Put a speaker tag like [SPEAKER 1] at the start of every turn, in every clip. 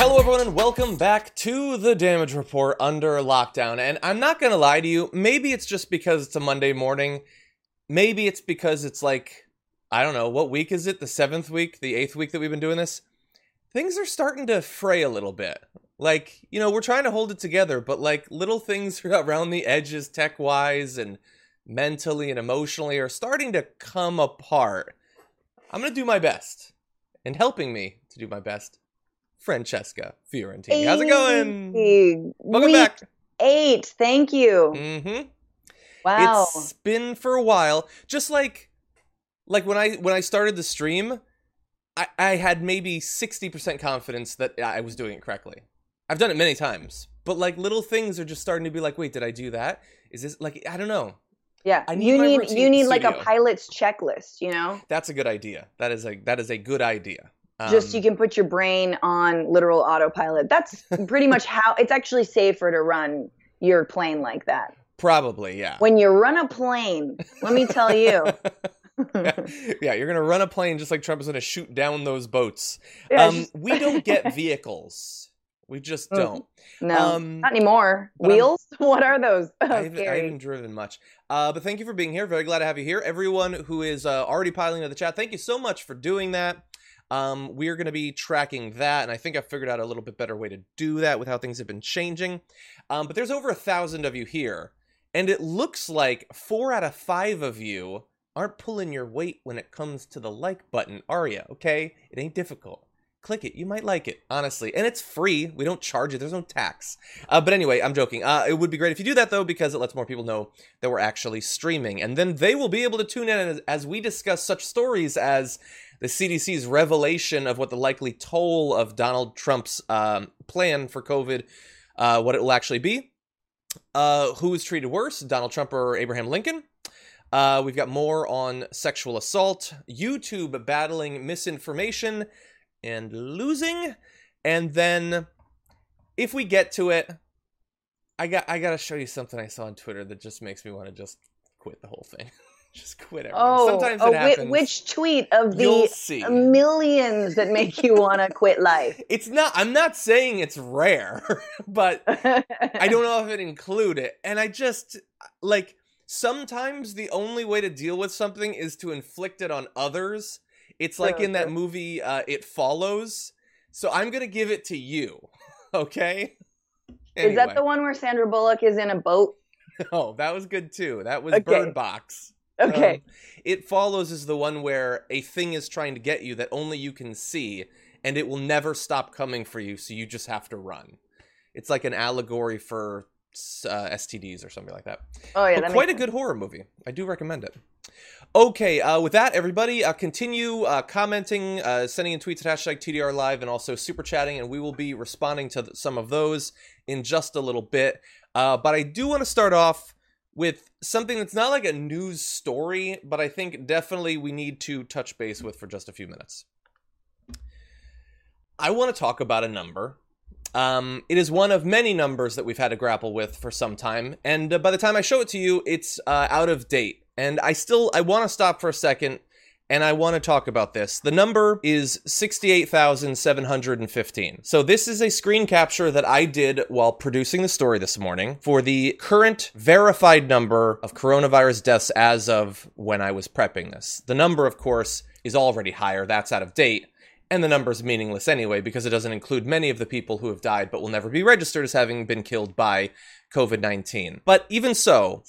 [SPEAKER 1] Hello everyone and welcome back to the Damage Report under lockdown. And I'm not gonna lie to you, maybe it's just because it's a Monday morning. Maybe it's because it's like, I don't know, what week is it? The 7th week? The 8th week that we've been doing this? Things are starting to fray a little bit. Like, you know, we're trying to hold it together, but like little things around the edges tech-wise and mentally and emotionally are starting to come apart. I'm gonna do my best. And helping me to do my best, Francesca Fiorentini. How's it going? Welcome back.
[SPEAKER 2] 8, thank you.
[SPEAKER 1] Mm-hmm.
[SPEAKER 2] Wow.
[SPEAKER 1] It's been for a while. Just like when I started the stream, I had maybe 60% confidence that I was doing it correctly. I've done it many times, but like little things are just starting to be like, wait, did I do that? Is this like, I don't know.
[SPEAKER 2] Yeah, you need like a pilot's checklist, you know?
[SPEAKER 1] That's a good idea. That is a good idea.
[SPEAKER 2] Just you can put your brain on literal autopilot. That's pretty much how it's actually safer to run your plane like that.
[SPEAKER 1] Probably, yeah.
[SPEAKER 2] When you run a plane, let me tell you.
[SPEAKER 1] Yeah, you're going to run a plane just like Trump is going to shoot down those boats.
[SPEAKER 2] Yeah,
[SPEAKER 1] we don't get vehicles. We just don't.
[SPEAKER 2] No, not anymore. Wheels? What are those?
[SPEAKER 1] I haven't driven much. But thank you for being here. Very glad to have you here. Everyone who is already piling into the chat, thank you so much for doing that. We are going to be tracking that, and I think I figured out a little bit better way to do that with how things have been changing. But there's over 1,000 of you here, and it looks like 4 out of 5 of you aren't pulling your weight when it comes to the like button, are you? Okay? It ain't difficult. Click it. You might like it, honestly. And it's free. We don't charge you. There's no tax. But anyway, I'm joking. It would be great if you do that, though, because it lets more people know that we're actually streaming. And then they will be able to tune in as we discuss such stories as the CDC's revelation of what the likely toll of Donald Trump's plan for COVID, what it will actually be. Who is treated worse, Donald Trump or Abraham Lincoln? We've got more on sexual assault, YouTube battling misinformation and losing. And then if we get to it, I gotta show you something I saw on Twitter that just makes me want to just quit the whole thing. Just quit everything. Sometimes it happens.
[SPEAKER 2] Which tweet of the millions that make you want to quit life?
[SPEAKER 1] I'm not saying it's rare, but I don't know if it include it. And I just, like, sometimes the only way to deal with something is to inflict it on others. It's like in that movie, It Follows. So I'm going to give it to you. Okay? Anyway.
[SPEAKER 2] Is that the one where Sandra Bullock is in a boat?
[SPEAKER 1] Oh, that was good too. That was Bird Box.
[SPEAKER 2] Okay.
[SPEAKER 1] It Follows is the one where a thing is trying to get you that only you can see, and it will never stop coming for you, so you just have to run. It's like an allegory for STDs or something like that.
[SPEAKER 2] Oh yeah,
[SPEAKER 1] but quite a good horror movie. I do recommend it. Okay, with that, everybody, continue commenting, sending in tweets at hashtag TDR Live, and also super chatting, and we will be responding to some of those in just a little bit. But I do want to start off with something that's not like a news story, but I think definitely we need to touch base with for just a few minutes. I want to talk about a number. It is one of many numbers that we've had to grapple with for some time, and by the time I show it to you, it's out of date. And I want to stop for a second, and I want to talk about this. The number is 68,715. So this is a screen capture that I did while producing the story this morning for the current verified number of coronavirus deaths as of when I was prepping this. The number, of course, is already higher. That's out of date. And the number is meaningless anyway, because it doesn't include many of the people who have died but will never be registered as having been killed by COVID-19. But even so,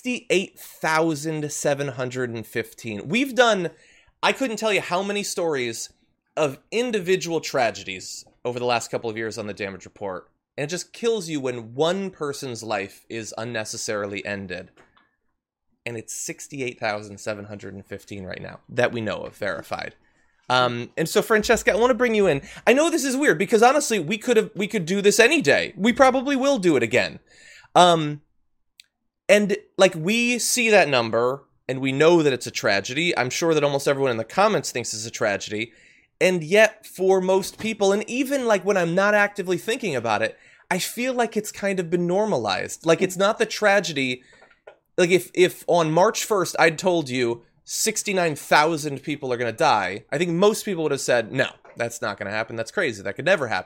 [SPEAKER 1] 68,715. We've done, I couldn't tell you how many stories of individual tragedies over the last couple of years on the Damage Report. And it just kills you when one person's life is unnecessarily ended. And it's 68,715 right now that we know of, verified. And so Francesca, I want to bring you in. I know this is weird because honestly, we could do this any day. We probably will do it again. And like we see that number and we know that it's a tragedy. I'm sure that almost everyone in the comments thinks it's a tragedy. And yet for most people, and even like when I'm not actively thinking about it, I feel like it's kind of been normalized. Like it's not the tragedy. Like if on March 1st, I'd told you 69,000 people are going to die, I think most people would have said, no, that's not going to happen. That's crazy. That could never happen.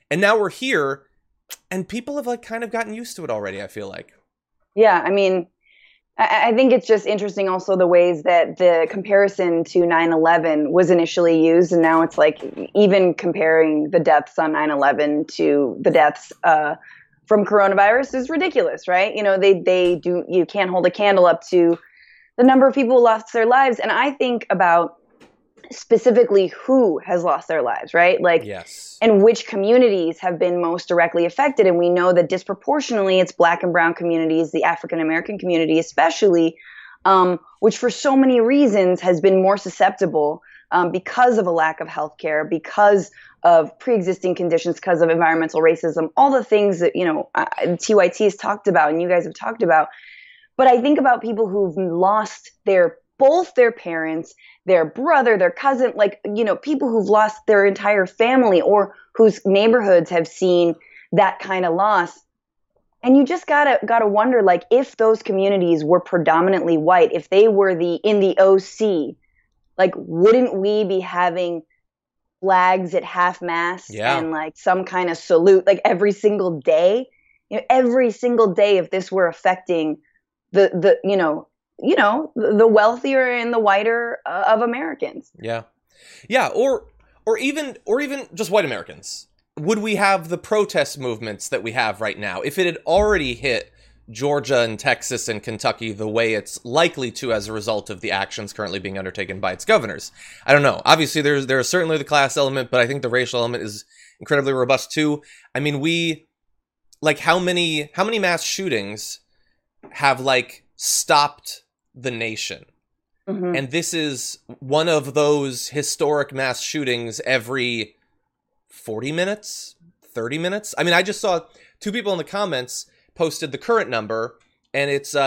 [SPEAKER 1] And now we're here, and people have like kind of gotten used to it already, I feel like.
[SPEAKER 2] Yeah, I mean, I think it's just interesting also the ways that the comparison to 9/11 was initially used, and now it's like even comparing the deaths on 9/11 to the deaths from coronavirus is ridiculous, right? You know, you can't hold a candle up to the number of people who lost their lives. And I think about specifically who has lost their lives, right? Like,
[SPEAKER 1] yes.
[SPEAKER 2] And which communities have been most directly affected. And we know that disproportionately it's Black and brown communities, the African American community especially, which for so many reasons has been more susceptible because of a lack of healthcare, because of pre-existing conditions, because of environmental racism, all the things that, you know, TYT has talked about and you guys have talked about. But I think about people who've lost both their parents, their brother, their cousin, like, you know, people who've lost their entire family or whose neighborhoods have seen that kind of loss. And you just gotta wonder, like, if those communities were predominantly white, if they were in the OC, like, wouldn't we be having flags at half mast and like some kind of salute, like every single day? You know, every single day, if this were affecting the wealthier and the whiter of Americans.
[SPEAKER 1] Yeah. Or even just white Americans. Would we have the protest movements that we have right now if it had already hit Georgia and Texas and Kentucky the way it's likely to as a result of the actions currently being undertaken by its governors? I don't know. Obviously, there is certainly the class element, but I think the racial element is incredibly robust too. I mean, how many mass shootings have like stopped the nation?
[SPEAKER 2] Mm-hmm.
[SPEAKER 1] And this is one of those historic mass shootings every 40 minutes, 30 minutes. I mean, I just saw two people in the comments posted the current number, and it's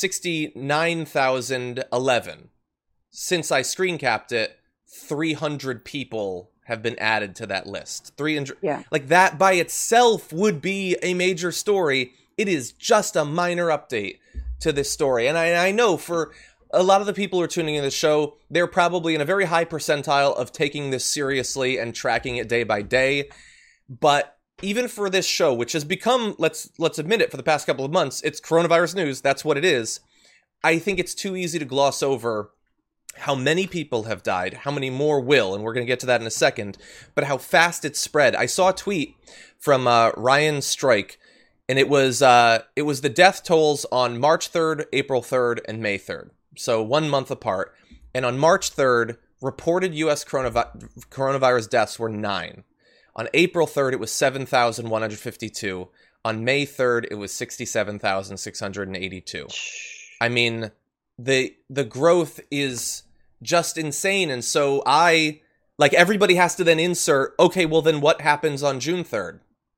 [SPEAKER 1] 69,011. Since I screen capped it, 300 people have been added to that list. 300.
[SPEAKER 2] Yeah.
[SPEAKER 1] Like, that by itself would be a major story. It is just a minor update to this story. And I know for a lot of the people who are tuning in the show, they're probably in a very high percentile of taking this seriously and tracking it day by day. But even for this show, which has become, let's admit it, for the past couple of months, it's coronavirus news. That's what it is. I think it's too easy to gloss over how many people have died, how many more will, and we're going to get to that in a second, but how fast it's spread. I saw a tweet from Ryan Strike, and it was the death tolls on March 3rd, April 3rd, and May 3rd. So 1 month apart. And on March 3rd, reported U.S. coronavirus deaths were 9. On April 3rd, it was 7,152. On May 3rd, it was 67,682. I mean, the growth is just insane. And so everybody has to then insert, okay, well then what happens on June 3rd?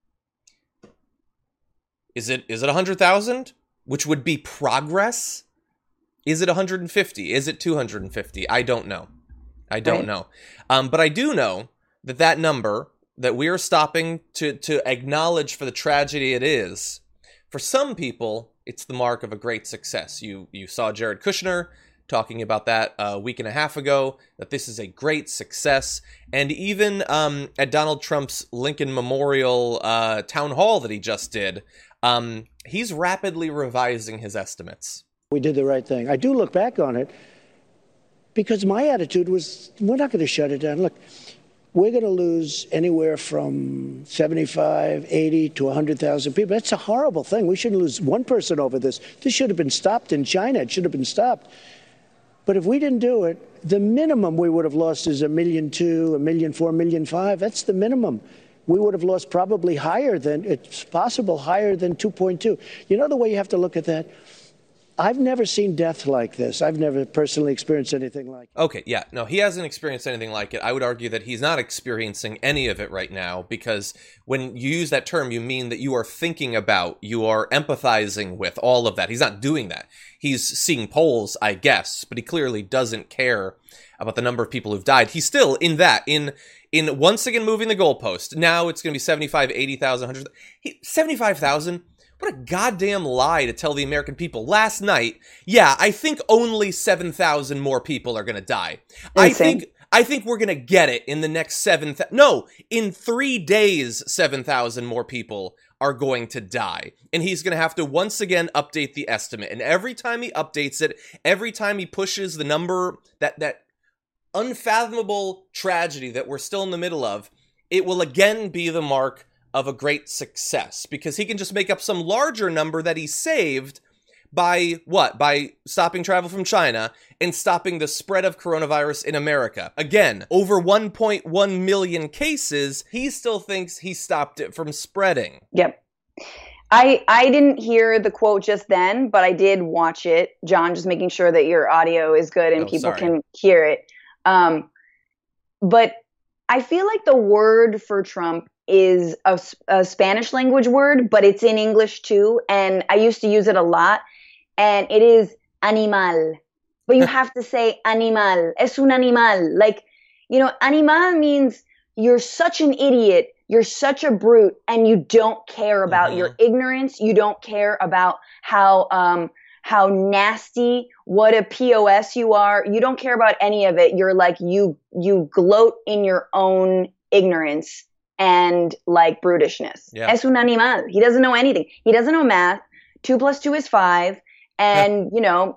[SPEAKER 1] Is it 100,000? Which would be progress? Is it 150? Is it 250? I don't know. I don't know. But I do know that number that we are stopping to acknowledge for the tragedy it is, for some people, it's the mark of a great success. You saw Jared Kushner talking about that a week and a half ago, that this is a great success. And even at Donald Trump's Lincoln Memorial town hall that he just did, he's rapidly revising his estimates.
[SPEAKER 3] We did the right thing. I do look back on it because my attitude was, we're not going to shut it down. Look, we're going to lose anywhere from 75, 80 to 100,000 people. That's a horrible thing. We shouldn't lose one person over this. This should have been stopped in China. It should have been stopped. But if we didn't do it, the minimum we would have lost is 1.2 million, 1.4 million, 1.5 million. That's the minimum. We would have lost probably higher than, it's possible, higher than 2.2. You know the way you have to look at that? I've never seen death like this. I've never personally experienced anything like it.
[SPEAKER 1] Okay, yeah. No, he hasn't experienced anything like it. I would argue that he's not experiencing any of it right now, because when you use that term, you mean that you are thinking about, you are empathizing with all of that. He's not doing that. He's seeing polls, I guess, but he clearly doesn't care about the number of people who've died. He's still in once again moving the goalpost. Now it's going to be 75, 80,000, 100,000. 75,000? What a goddamn lie to tell the American people. Last night, yeah, I think only 7,000 more people are going to die.
[SPEAKER 2] Insane.
[SPEAKER 1] I think we're going to get it in the next in 3 days, 7,000 more people are going to die. And he's going to have to once again update the estimate. And every time he updates it, every time he pushes the number, that unfathomable tragedy that we're still in the middle of, it will again be the mark of a great success, because he can just make up some larger number that he saved by what? By stopping travel from China and stopping the spread of coronavirus in America. Again, over 1.1 million cases, he still thinks he stopped it from spreading.
[SPEAKER 2] Yep. I didn't hear the quote just then, but I did watch it. John, just making sure that your audio is good and people can hear it. But I feel like the word for Trump is a Spanish language word, but it's in English too. And I used to use it a lot. And it is animal. But you have to say animal. Es un animal. Like, you know, animal means you're such an idiot. You're such a brute. And you don't care about your ignorance. You don't care about how nasty, what a POS you are. You don't care about any of it. You're like, you gloat in your own ignorance and like brutishness. Yeah. Es un animal. He doesn't know anything. He doesn't know math. 2 + 2 is 5. And,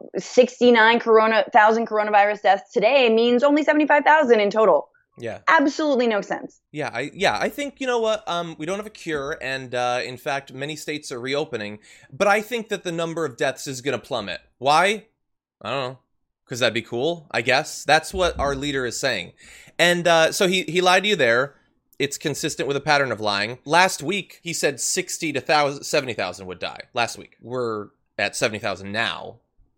[SPEAKER 2] 69,000 coronavirus deaths today means only 75,000 in total.
[SPEAKER 1] Yeah.
[SPEAKER 2] Absolutely no sense.
[SPEAKER 1] Yeah, I think, you know what, we don't have a cure, and in fact, many states are reopening, but I think that the number of deaths is going to plummet. Why? I don't know. Because that'd be cool, I guess. That's what our leader is saying. And so he lied to you there. It's consistent with a pattern of lying. Last week, he said 60 to 70,000 would die. Last week. We're at 70,000 now.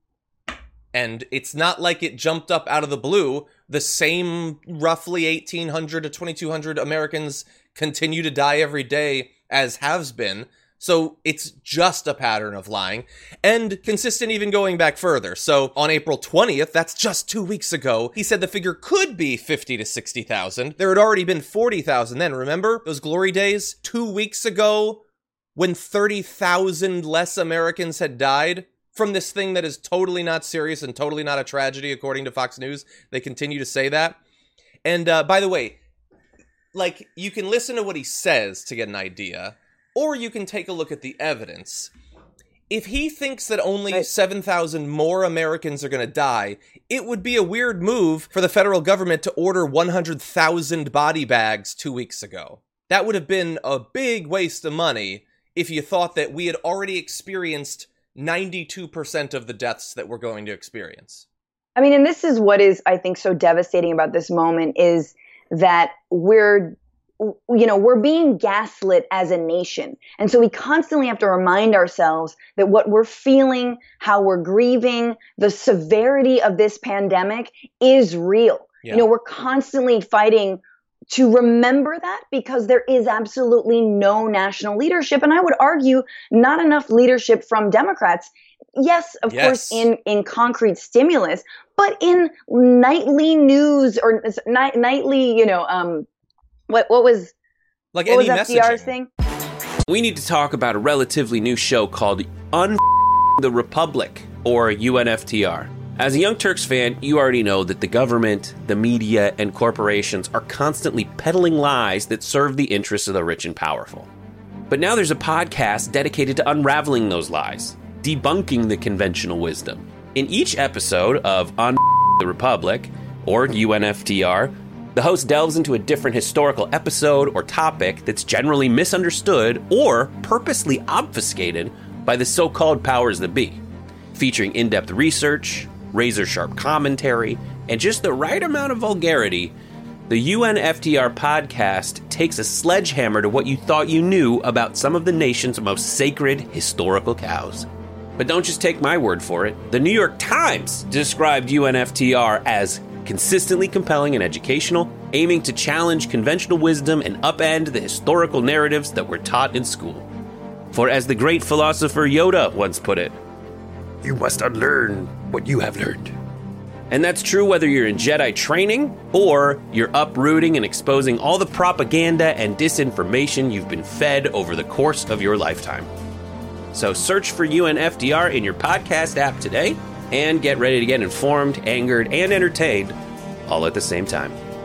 [SPEAKER 1] And it's not like it jumped up out of the blue. The same roughly 1,800 to 2,200 Americans continue to die every day as has been. So it's just a pattern of lying, and consistent even going back further. So on April 20th, that's just 2 weeks ago, he said the figure could be 50 to 60,000. There had already been 40,000 then. Remember those glory days 2 weeks ago when 30,000 less Americans had died from this thing that is totally not serious and totally not a tragedy, according to Fox News? They continue to say that. And by the way, like, you can listen to what he says to get an idea, or you can take a look at the evidence. If he thinks that only 7,000 more Americans are going to die, it would be a weird move for the federal government to order 100,000 body bags 2 weeks ago. That would have been a big waste of money if you thought that we had already experienced 92% of the deaths that we're going to experience.
[SPEAKER 2] I mean, and this is what is, I think, so devastating about this moment is that we're being gaslit as a nation. And so we constantly have to remind ourselves that what we're feeling, how we're grieving, the severity of this pandemic is real. Yeah. We're constantly fighting to remember that, because there is absolutely no national leadership. And I would argue not enough leadership from Democrats. Yes, of course, in concrete stimulus, but in nightly news or nightly, what was
[SPEAKER 1] like what any
[SPEAKER 2] was FDR's thing?
[SPEAKER 4] We need to talk about a relatively new show called the Republic, or UNFTR. As a Young Turks fan, you already know that the government, the media, and corporations are constantly peddling lies that serve the interests of the rich and powerful. But now there's a podcast dedicated to unraveling those lies, debunking the conventional wisdom. In each episode of On the Republic, or UNFTR, the host delves into a different historical episode or topic that's generally misunderstood or purposely obfuscated by the so-called powers that be, featuring in-depth research, razor-sharp commentary, and just the right amount of vulgarity. The UNFTR podcast takes a sledgehammer to what you thought you knew about some of the nation's most sacred historical cows. But don't just take my word for it. The New York Times described UNFTR as consistently compelling and educational, aiming to challenge conventional wisdom and upend the historical narratives that were taught in school. For as the great philosopher Yoda once put it, "You must unlearn what you have learned." And that's true whether you're in Jedi training or you're uprooting and exposing all the propaganda and disinformation you've been fed over the course of your lifetime. So search for UNFTR in your podcast app today and get ready to get informed, angered, and entertained all at the same time.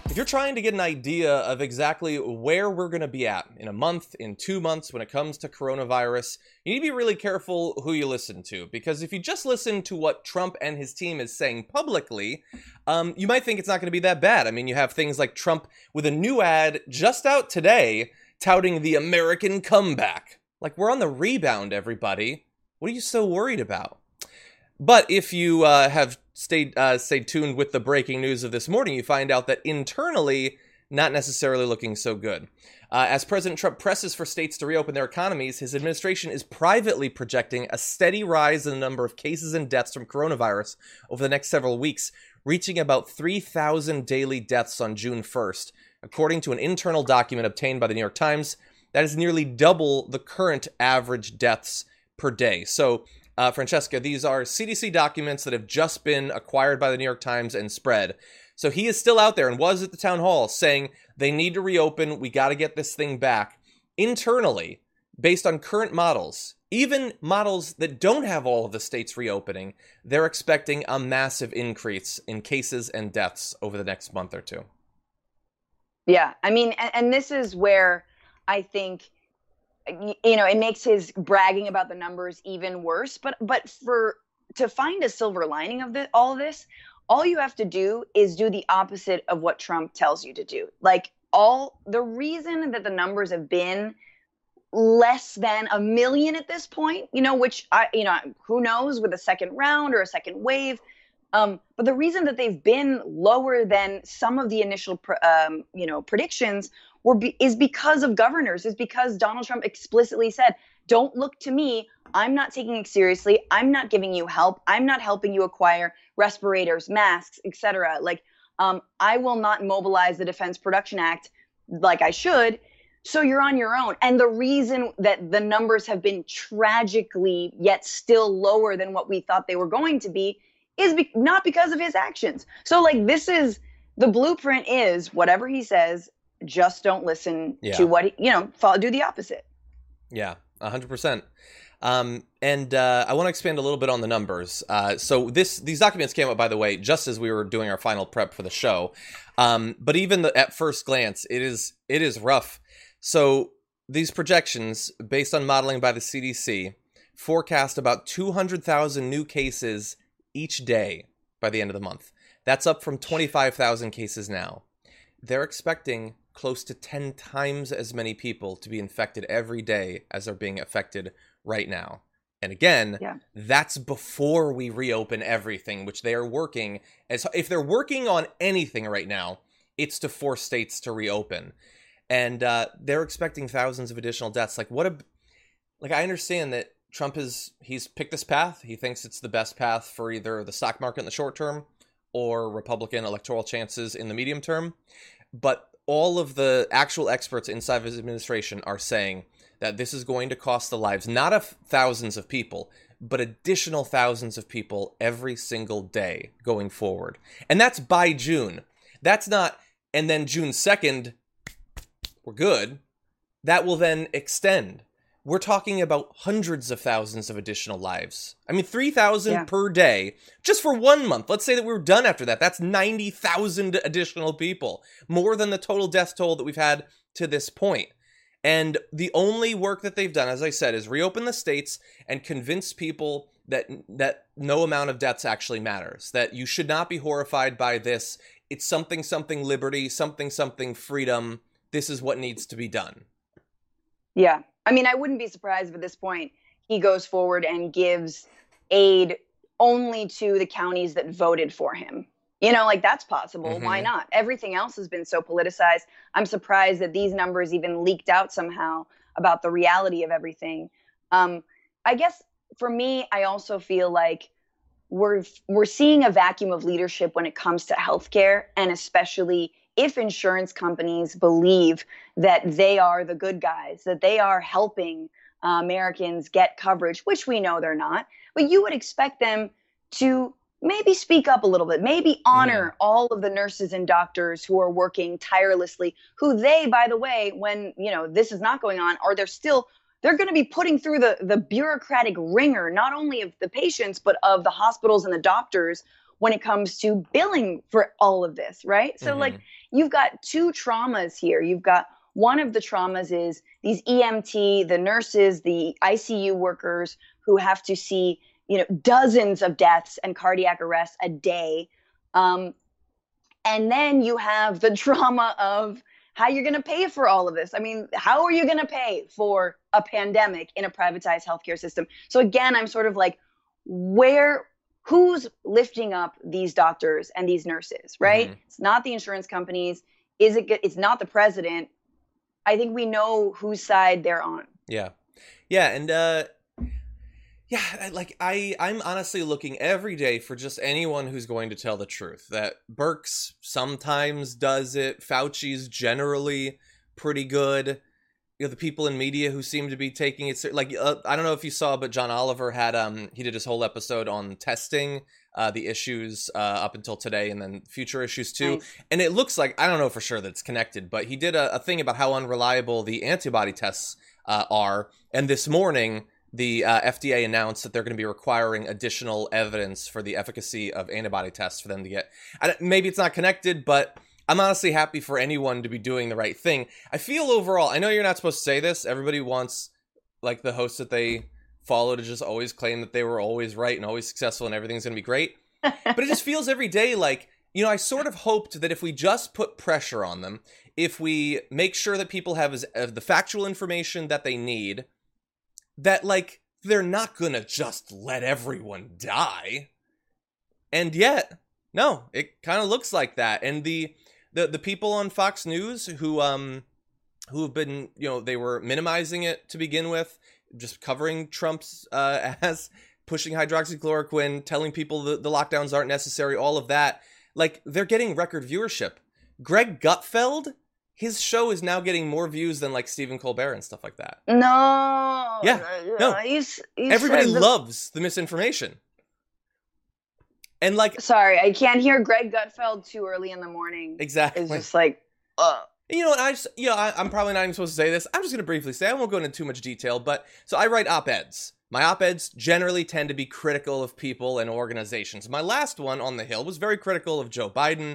[SPEAKER 1] If you're trying to get an idea of exactly where we're going to be at in a month, in 2 months when it comes to coronavirus, you need to be really careful who you listen to. Because if you just listen to what Trump and his team is saying publicly, you might think it's not going to be that bad. I mean, you have things like Trump with a new ad just out today touting the American comeback. Like, we're on the rebound, everybody. What are you so worried about? But if you have stayed tuned with the breaking news of this morning, you find out that internally, not necessarily looking so good. As President Trump presses for states to reopen their economies, his administration is privately projecting a steady rise in the number of cases and deaths from coronavirus over the next several weeks, reaching about 3,000 daily deaths on June 1st. According to an internal document obtained by the New York Times, that is nearly double the current average deaths per day. So, Francesca, these are CDC documents that have just been acquired by the New York Times and spread. So he is still out there and was at the town hall saying they need to reopen. We got to get this thing back. Internally, based on current models, even models that don't have all of the states reopening, they're expecting a massive increase in cases and deaths over the next month or two.
[SPEAKER 2] Yeah, I mean, and this is where I think, you know, it makes his bragging about the numbers even worse. But to find a silver lining of all of this, all you have to do is do the opposite of what Trump tells you to do. Like, the reason that the numbers have been less than 1 million at this point, which who knows with a second round or a second wave. But the reason that they've been lower than some of the initial, predictions is because of governors, is because Donald Trump explicitly said, don't look to me. I'm not taking it seriously. I'm not giving you help. I'm not helping you acquire respirators, masks, etc. Like, I will not mobilize the Defense Production Act like I should. So you're on your own. And the reason that the numbers have been tragically yet still lower than what we thought they were going to be is not because of his actions. So, like, the blueprint is whatever he says, just don't listen to what do the opposite.
[SPEAKER 1] Yeah, 100%. And I want to expand a little bit on the numbers. So these documents came up, by the way, just as we were doing our final prep for the show. But even at first glance, it is rough. So these projections, based on modeling by the CDC, forecast about 200,000 new cases each day by the end of the month. That's up from 25,000 cases now. They're expecting close to 10 times as many people to be infected every day as are being affected right now. And again, that's before we reopen everything, which they are working as if they're working on anything right now, it's to force states to reopen. And they're expecting thousands of additional deaths. I understand that Trump he's picked this path. He thinks it's the best path for either the stock market in the short term or Republican electoral chances in the medium term. But all of the actual experts inside of his administration are saying that this is going to cost the lives, not of thousands of people, but additional thousands of people every single day going forward. And that's by June. That's not, and then June 2nd, we're good. That will then extend. We're talking about hundreds of thousands of additional lives. I mean, 3,000 per day, just for 1 month. Let's say that we were done after that. That's 90,000 additional people, more than the total death toll that we've had to this point. And the only work that they've done, as I said, is reopen the states and convince people that no amount of deaths actually matters, that you should not be horrified by this. It's something liberty, something freedom. This is what needs to be done.
[SPEAKER 2] Yeah. I mean, I wouldn't be surprised if at this point he goes forward and gives aid only to the counties that voted for him. That's possible. Mm-hmm. Why not? Everything else has been so politicized. I'm surprised that these numbers even leaked out somehow about the reality of everything. I guess for me, I also feel like we're seeing a vacuum of leadership when it comes to healthcare, and especially if insurance companies believe that they are the good guys, that they are helping Americans get coverage, which we know they're not, but you would expect them to maybe speak up a little bit, maybe honor all of the nurses and doctors who are working tirelessly, who they, by the way, when, this is not going on, they're going to be putting through the bureaucratic ringer, not only of the patients, but of the hospitals and the doctors when it comes to billing for all of this, right? So like you've got two traumas here. You've got one of the traumas is these EMT, the nurses, the ICU workers who have to see, dozens of deaths and cardiac arrests a day. And then you have the trauma of how you're going to pay for all of this. I mean, how are you going to pay for a pandemic in a privatized healthcare system? So again, I'm sort of like, who's lifting up these doctors and these nurses, right? It's not the insurance companies. It's not the president. I think we know whose side they're on.
[SPEAKER 1] Yeah. Yeah. And, I'm honestly looking every day for just anyone who's going to tell the truth. That Birx sometimes does it. Fauci's generally pretty good. The people in media who seem to be taking it I don't know if you saw, but John Oliver had he did his whole episode on testing, the issues up until today, and then future issues too.
[SPEAKER 2] Nice.
[SPEAKER 1] And it looks like, I don't know for sure that it's connected, but he did a thing about how unreliable the antibody tests are. And this morning, the FDA announced that they're going to be requiring additional evidence for the efficacy of antibody tests for them to get. Maybe it's not connected, but I'm honestly happy for anyone to be doing the right thing. I feel overall, I know you're not supposed to say this. Everybody wants like the hosts that they follow to just always claim that they were always right and always successful and everything's going to be great. But it just feels every day like, I sort of hoped that if we just put pressure on them, if we make sure that people have the factual information that they need, that like they're not going to just let everyone die. And yet, no, it kind of looks like that. And the people on Fox News who have been, they were minimizing it to begin with, just covering Trump's as pushing hydroxychloroquine, telling people the lockdowns aren't necessary, all of that. Like, they're getting record viewership. Greg Gutfeld, his show is now getting more views than like Stephen Colbert and stuff like that.
[SPEAKER 2] No.
[SPEAKER 1] Yeah. No.
[SPEAKER 2] You
[SPEAKER 1] Everybody loves the misinformation. And like,
[SPEAKER 2] sorry, I can't hear Greg Gutfeld too early in the morning.
[SPEAKER 1] Exactly.
[SPEAKER 2] It's just like,
[SPEAKER 1] You know what? I'm probably not even supposed to say this. I'm just going to briefly say, I won't go into too much detail, but so I write op-eds. My op-eds generally tend to be critical of people and organizations. My last one on The Hill was very critical of Joe Biden.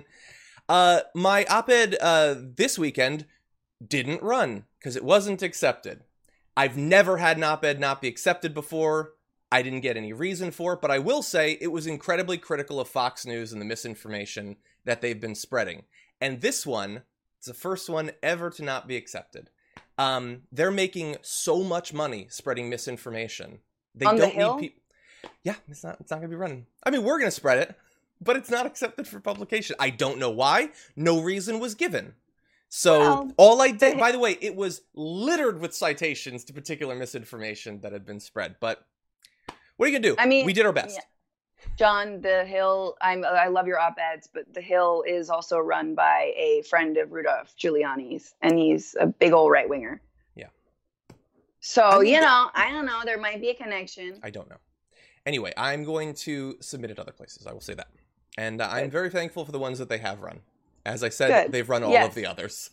[SPEAKER 1] My op-ed this weekend didn't run because it wasn't accepted. I've never had an op-ed not be accepted before. I didn't get any reason for it, but I will say it was incredibly critical of Fox News and the misinformation that they've been spreading. And this one, it's the first one ever to not be accepted. They're making so much money spreading misinformation. They
[SPEAKER 2] on
[SPEAKER 1] don't
[SPEAKER 2] the Hill?
[SPEAKER 1] need people. Yeah, it's not going to be running. I mean, we're going to spread it, but it's not accepted for publication. I don't know why. No reason was given. So all I did, by the way, it was littered with citations to particular misinformation that had been spread. But what are you going to do?
[SPEAKER 2] I mean,
[SPEAKER 1] we did our best.
[SPEAKER 2] Yeah. John, The Hill, I love your op-eds, but The Hill is also run by a friend of Rudolph Giuliani's, and he's a big old right-winger.
[SPEAKER 1] Yeah.
[SPEAKER 2] So, I don't know. There might be a connection.
[SPEAKER 1] I don't know. Anyway, I'm going to submit it other places. I will say that. And I'm very thankful for the ones that they have run. As I said, they've run all of the others.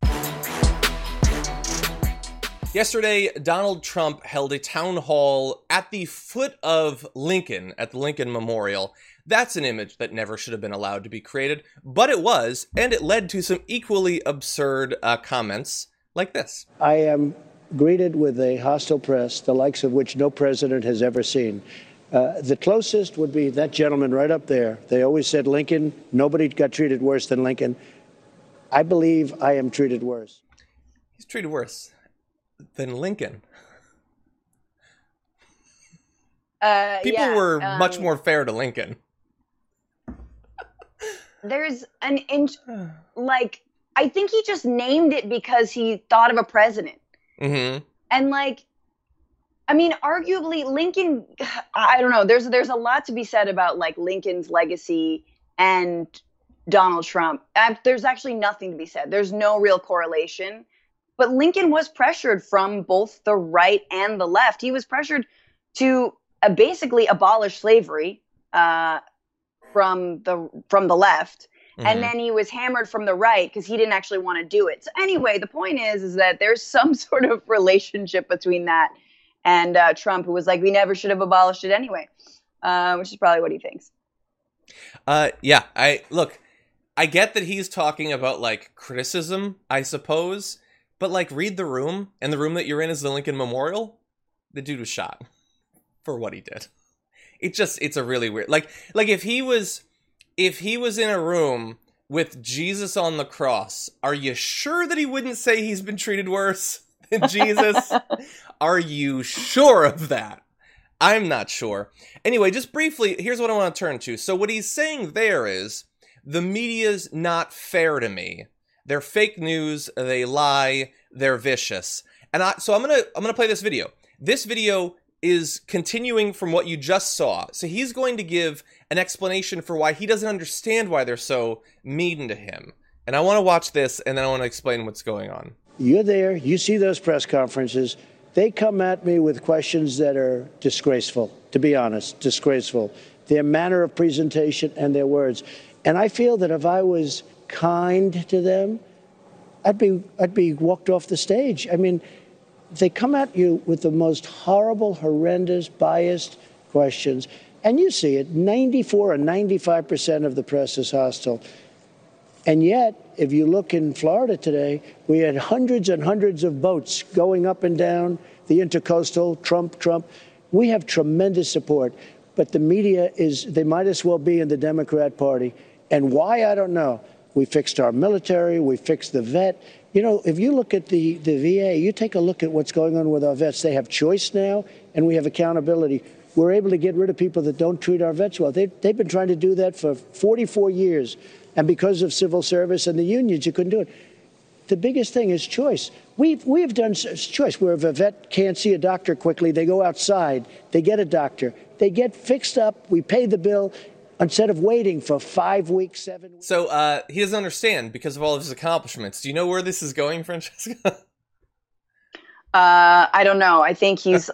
[SPEAKER 1] Yesterday, Donald Trump held a town hall at the foot of Lincoln, at the Lincoln Memorial. That's an image that never should have been allowed to be created, but it was, and it led to some equally absurd comments like this.
[SPEAKER 3] I am greeted with a hostile press, the likes of which no president has ever seen. The closest would be that gentleman right up there. They always said Lincoln. Nobody got treated worse than Lincoln. I believe I am treated worse.
[SPEAKER 1] He's treated worse than Lincoln. People were much more fair to Lincoln.
[SPEAKER 2] There's an inch, I think he just named it because he thought of a president.
[SPEAKER 1] Mm-hmm.
[SPEAKER 2] And arguably Lincoln, I don't know. There's a lot to be said about Lincoln's legacy and Donald Trump. There's actually nothing to be said. There's no real correlation. But Lincoln was pressured from both the right and the left. He was pressured to basically abolish slavery from the left. Mm-hmm. And then he was hammered from the right because he didn't actually want to do it. So anyway, the point is that there's some sort of relationship between that and Trump, who was like, we never should have abolished it anyway, which is probably what he thinks.
[SPEAKER 1] Yeah, I get that he's talking about, like, criticism, I suppose, but, like, read the room, and the room that you're in is the Lincoln Memorial. The dude was shot for what he did. It's a really weird, like if he was in a room with Jesus on the cross, are you sure that he wouldn't say he's been treated worse than Jesus? Are you sure of that? I'm not sure. Anyway, just briefly, here's what I want to turn to. So what he's saying there is, the media's not fair to me. They're fake news, they lie, they're vicious. And so I'm gonna play this video. This video is continuing from what you just saw. So he's going to give an explanation for why he doesn't understand why they're so mean to him. And I want to watch this, and then I want to explain what's going on.
[SPEAKER 3] You're there, you see those press conferences. They come at me with questions that are disgraceful, to be honest, disgraceful. Their manner of presentation and their words. And I feel that if I was kind to them, I'd be walked off the stage. I mean, they come at you with the most horrible, horrendous, biased questions. And you see it, 94 or 95% of the press is hostile. And yet, if you look in Florida today, we had hundreds and hundreds of boats going up and down the Intercoastal, Trump. We have tremendous support. But the media they might as well be in the Democrat Party. And why, I don't know. We fixed our military, we fixed the vet. You know, if you look at the VA, you take a look at what's going on with our vets. They have choice now, and we have accountability. We're able to get rid of people that don't treat our vets well. They've been trying to do that for 44 years. And because of civil service and the unions, you couldn't do it. The biggest thing is choice. We've done choice where if a vet can't see a doctor quickly, they go outside, they get a doctor, they get fixed up, we pay the bill, instead of waiting for 5 weeks, 7 weeks.
[SPEAKER 1] So he doesn't understand because of all of his accomplishments. Do you know where this is going, Francesca?
[SPEAKER 2] I don't know. I think he's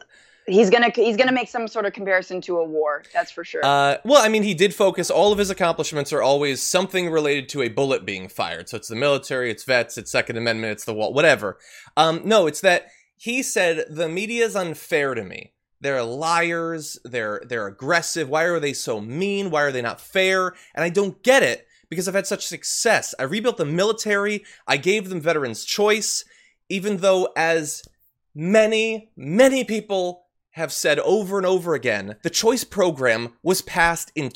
[SPEAKER 2] gonna make some sort of comparison to a war. That's for sure.
[SPEAKER 1] Well, I mean, he did focus. All of his accomplishments are always something related to a bullet being fired. So it's the military, it's vets, it's Second Amendment, it's the wall, whatever. No, it's that he said the media is unfair to me. They're liars. They're aggressive. Why are they so mean? Why are they not fair? And I don't get it because I've had such success. I rebuilt the military. I gave them veterans choice, even though, as many people have said over and over again, the choice program was passed in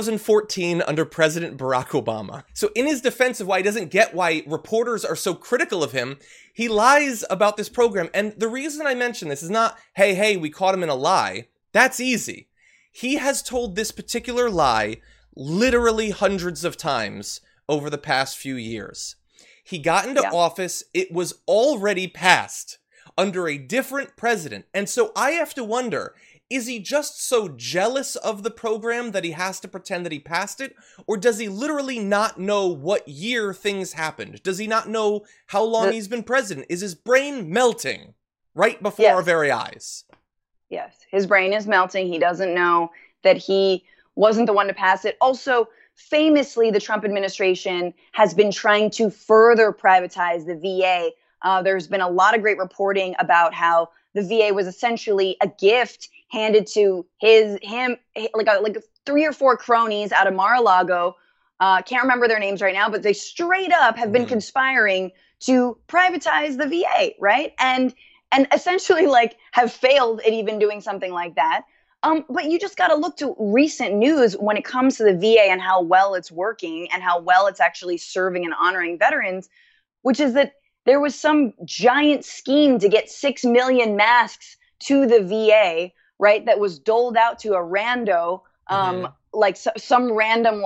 [SPEAKER 1] 2014 under President Barack Obama. So in his defense of why he doesn't get why reporters are so critical of him, he lies about this program. And the reason I mention this is not, hey, we caught him in a lie. That's easy. He has told this particular lie literally hundreds of times over the past few years. He got into office, it was already passed under a different president. And so I have to wonder, is he just so jealous of the program that he has to pretend that he passed it? Or does he literally not know what year things happened? Does he not know how long he's been president? Is his brain melting right before our very eyes?
[SPEAKER 2] Yes, his brain is melting. He doesn't know that he wasn't the one to pass it. Also, famously, the Trump administration has been trying to further privatize the VA. There's been a lot of great reporting about how the VA was essentially a gift handed to him, like 3 or 4 cronies out of Mar-a-Lago. Can't remember their names right now, but they straight up have been conspiring to privatize the VA, right? And essentially like have failed at even doing something like that. But you just got to look to recent news when it comes to the VA and how well it's working and how well it's actually serving and honoring veterans, which is that there was some giant scheme to get 6 million masks to the VA, right? That was doled out to a rando, like some random,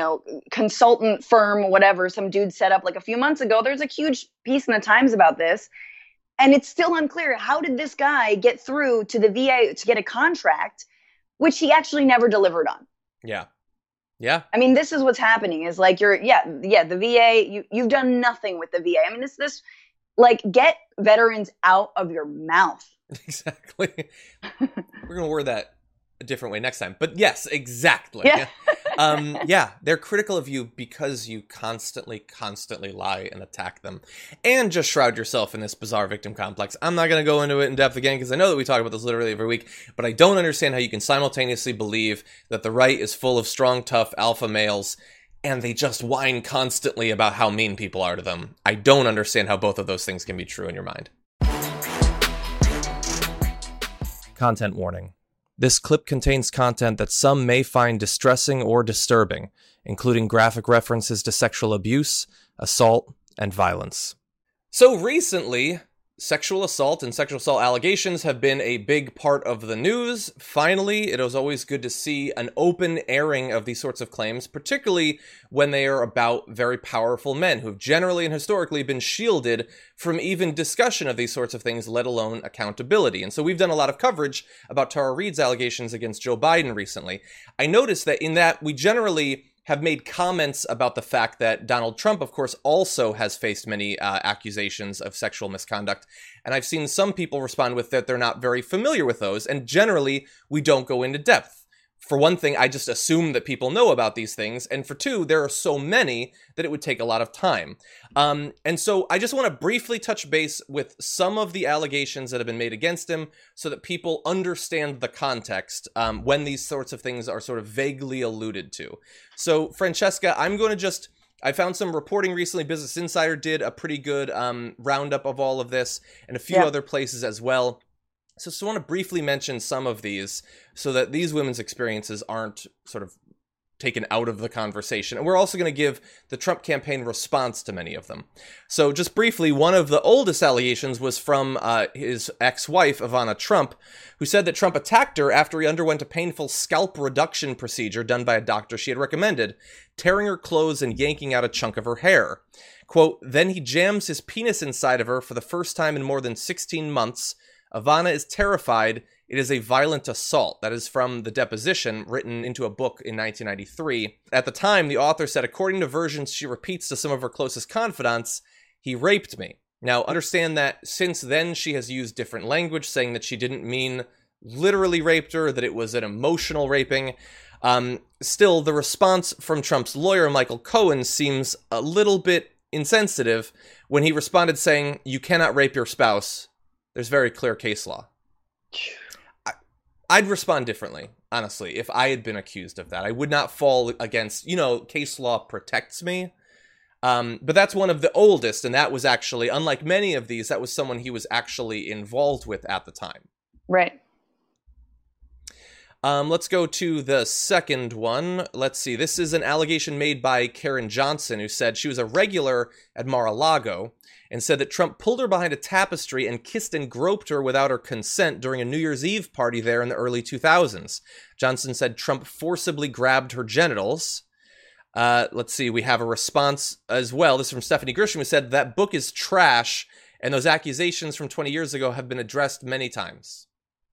[SPEAKER 2] consultant firm, whatever, some dude set up like a few months ago. There's a huge piece in the Times about this. And it's still unclear, how did this guy get through to the VA to get a contract, which he actually never delivered on?
[SPEAKER 1] Yeah. Yeah.
[SPEAKER 2] I mean, this is what's happening is like the VA, you've done nothing with the VA. I mean, this get veterans out of your mouth.
[SPEAKER 1] Exactly. We're going to word that a different way next time. But yes, exactly.
[SPEAKER 2] Yeah.
[SPEAKER 1] Yeah, they're critical of you because you constantly lie and attack them and just shroud yourself in this bizarre victim complex. I'm not going to go into it in depth again because I know that we talk about this literally every week, but I don't understand how you can simultaneously believe that the right is full of strong, tough alpha males and they just whine constantly about how mean people are to them. I don't understand how both of those things can be true in your mind. Content warning. This clip contains content that some may find distressing or disturbing, including graphic references to sexual abuse, assault, and violence. So recently, sexual assault and sexual assault allegations have been a big part of the news. Finally, it was always good to see an open airing of these sorts of claims, particularly when they are about very powerful men who've generally and historically been shielded from even discussion of these sorts of things, let alone accountability. And so we've done a lot of coverage about Tara Reade's allegations against Joe Biden recently. I noticed that in that we generally have made comments about the fact that Donald Trump, of course, also has faced many accusations of sexual misconduct. And I've seen some people respond with that they're not very familiar with those. And generally, we don't go into depth. For one thing, I just assume that people know about these things. And for two, there are so many that it would take a lot of time. And so I just want to briefly touch base with some of the allegations that have been made against him so that people understand the context when these sorts of things are sort of vaguely alluded to. So, Francesca, I found some reporting recently. Business Insider did a pretty good roundup of all of this and a few other places as well. So I want to briefly mention some of these so that these women's experiences aren't sort of taken out of the conversation. And we're also going to give the Trump campaign response to many of them. So just briefly, one of the oldest allegations was from his ex-wife, Ivana Trump, who said that Trump attacked her after he underwent a painful scalp reduction procedure done by a doctor she had recommended, tearing her clothes and yanking out a chunk of her hair. Quote, then he jams his penis inside of her for the first time in more than 16 months. Ivana is terrified. It is a violent assault. That is from the deposition written into a book in 1993. At the time, the author said, according to versions she repeats to some of her closest confidants, he raped me. Now, understand that since then, she has used different language, saying that she didn't mean literally raped her, that it was an emotional raping. Still, the response from Trump's lawyer, Michael Cohen, seems a little bit insensitive when he responded saying, you cannot rape your spouse. There's very clear case law. I'd respond differently, honestly, if I had been accused of that. I would not fall against, case law protects me. But that's one of the oldest, and that was actually, unlike many of these, that was someone he was actually involved with at the time.
[SPEAKER 2] Right.
[SPEAKER 1] Let's go to the second one. Let's see. This is an allegation made by Karen Johnson, who said she was a regular at Mar-a-Lago and said that Trump pulled her behind a tapestry and kissed and groped her without her consent during a New Year's Eve party there in the early 2000s. Johnson said Trump forcibly grabbed her genitals. Let's see. We have a response as well. This is from Stephanie Grisham, who said that book is trash and those accusations from 20 years ago have been addressed many times.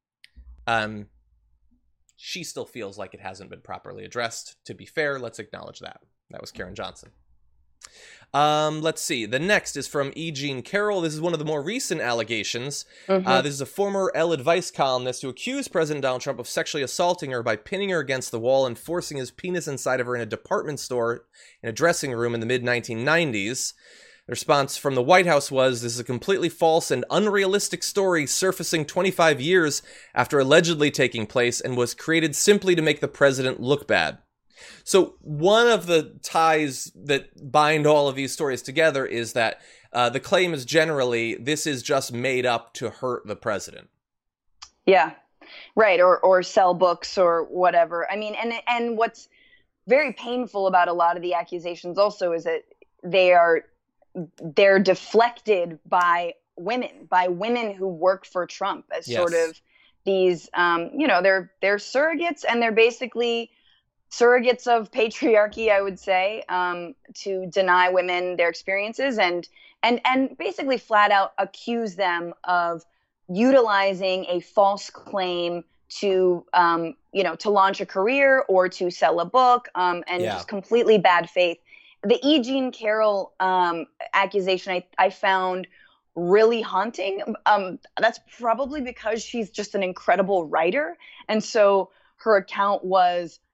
[SPEAKER 1] She still feels like it hasn't been properly addressed. To be fair, let's acknowledge that. That was Karen Johnson. Let's see. The next is from E. Jean Carroll. This is one of the more recent allegations. This is a former Elle Advice columnist who accused President Donald Trump of sexually assaulting her by pinning her against the wall and forcing his penis inside of her in a department store in a dressing room in the mid-1990s. The response from the White House was, this is a completely false and unrealistic story surfacing 25 years after allegedly taking place and was created simply to make the president look bad. So one of the ties that bind all of these stories together is that the claim is generally this is just made up to hurt the president. Yeah,
[SPEAKER 2] right. Or sell books or whatever. I mean, and what's very painful about a lot of the accusations also is that they're deflected by women who work for Trump as sort of these, they're surrogates, and they're basically surrogates of patriarchy, I would say, to deny women their experiences and basically flat out accuse them of utilizing a false claim to, to launch a career or to sell a book, and just completely bad faith. The E. Jean Carroll accusation I found really haunting. That's probably because she's just an incredible writer. And so her account was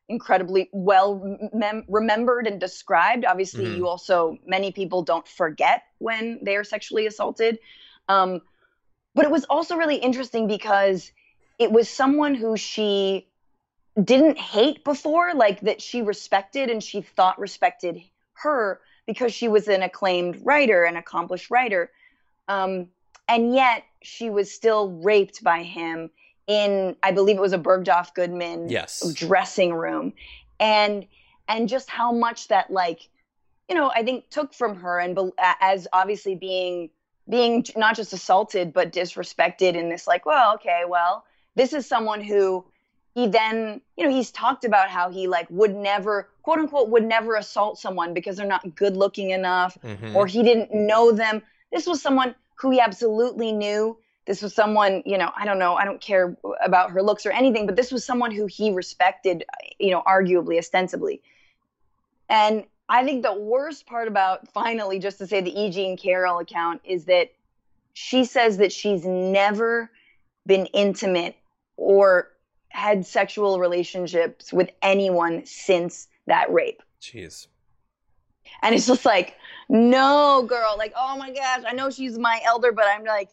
[SPEAKER 2] incredibly well remembered and described. Obviously, many people don't forget when they are sexually assaulted. But it was also really interesting because it was someone who she didn't hate before, like that she respected and she thought respected her because she was an acclaimed writer, an accomplished writer. And yet she was still raped by him in, I believe it was a Bergdorf Goodman dressing room. And just how much that, like, you know, I think took from her, and as obviously being not just assaulted, but disrespected in this, like, well, okay, well, this is someone who he then, you know, he's talked about how he, like, would never, quote unquote, would never assault someone because they're not good looking enough, or he didn't know them. This was someone who he absolutely knew. This was someone, you know, I don't care about her looks or anything, but this was someone who he respected, you know, arguably, ostensibly. And I think the worst part about, finally, just to say the E. Jean Carroll account, is that she says that she's never been intimate or had sexual relationships with anyone since that rape.
[SPEAKER 1] Jeez.
[SPEAKER 2] And it's just like, no, girl, like, oh my gosh, I know she's my elder, but I'm like,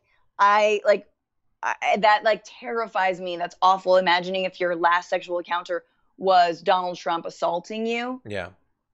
[SPEAKER 2] that like terrifies me. That's awful. Imagining if your last sexual encounter was Donald Trump assaulting you.
[SPEAKER 1] Yeah.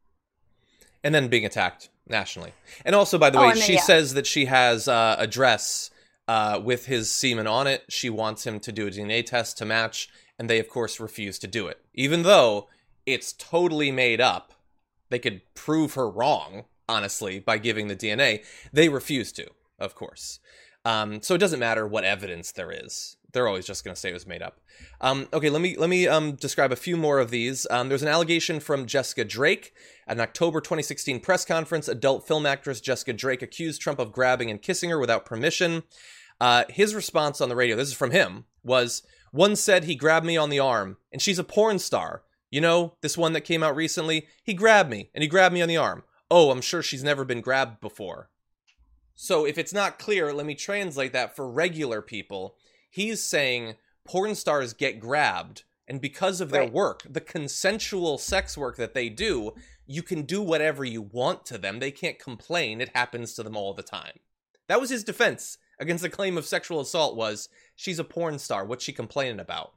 [SPEAKER 1] And then being attacked nationally. And also, by the way, she says that she has a dress with his semen on it. She wants him to do a DNA test to match. And they, of course, refuse to do it. Even though it's totally made up. They could prove her wrong, honestly, by giving the DNA. They refuse to, of course. So it doesn't matter what evidence there is. They're always just going to say it was made up. Okay, let me describe a few more of these. There's an allegation from Jessica Drake. At an October 2016 press conference, adult film actress Jessica Drake accused Trump of grabbing and kissing her without permission. His response on the radio, this is from him, was, "One said he grabbed me on the arm, and she's a porn star. You know, this one that came out recently? He grabbed me, and he grabbed me on the arm. Oh, I'm sure she's never been grabbed before." So if it's not clear, let me translate that for regular people. He's saying porn stars get grabbed, and because of their work, the consensual sex work that they do, you can do whatever you want to them. They can't complain. It happens to them all the time. That was his defense against the claim of sexual assault, was she's a porn star. What's she complaining about?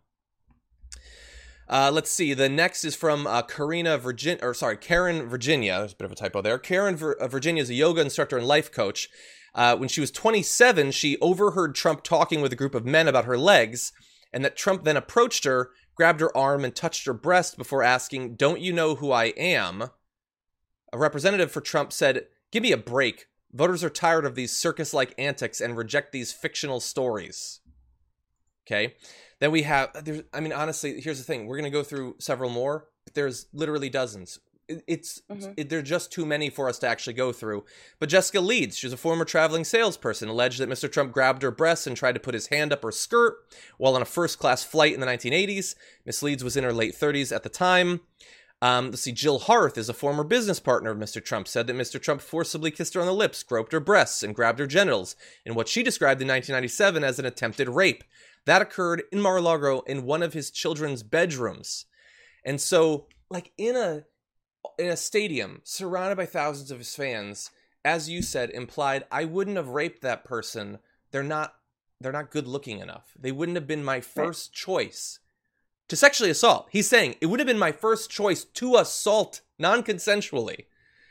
[SPEAKER 1] Let's see. The next is from Karen, Virginia. There's a bit of a typo there. Karen, Virginia is a yoga instructor and life coach. When she was 27, she overheard Trump talking with a group of men about her legs, and that Trump then approached her, grabbed her arm, and touched her breast before asking, "Don't you know who I am?" A representative for Trump said, "Give me a break. Voters are tired of these circus-like antics and reject these fictional stories." Okay. Then we have, honestly, here's the thing. We're going to go through several more, but there's literally dozens. They're just too many for us to actually go through. But Jessica Leeds, she's a former traveling salesperson, alleged that Mr. Trump grabbed her breasts and tried to put his hand up her skirt while on a first-class flight in the 1980s. Miss Leeds was in her late 30s at the time. Let's see, Jill Harth is a former business partner of Mr. Trump, said that Mr. Trump forcibly kissed her on the lips, groped her breasts, and grabbed her genitals in what she described in 1997 as an attempted rape. That occurred in Mar-a-Lago in one of his children's bedrooms. And so, like, in a stadium surrounded by thousands of his fans, as you said, implied, I wouldn't have raped that person. They're not good looking enough. They wouldn't have been my first choice to sexually assault. He's saying it would have been my first choice to assault non-consensually.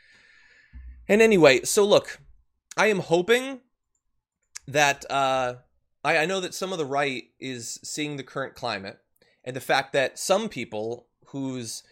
[SPEAKER 1] And anyway, so look, I am hoping that I know that some of the right is seeing the current climate and the fact that some people whose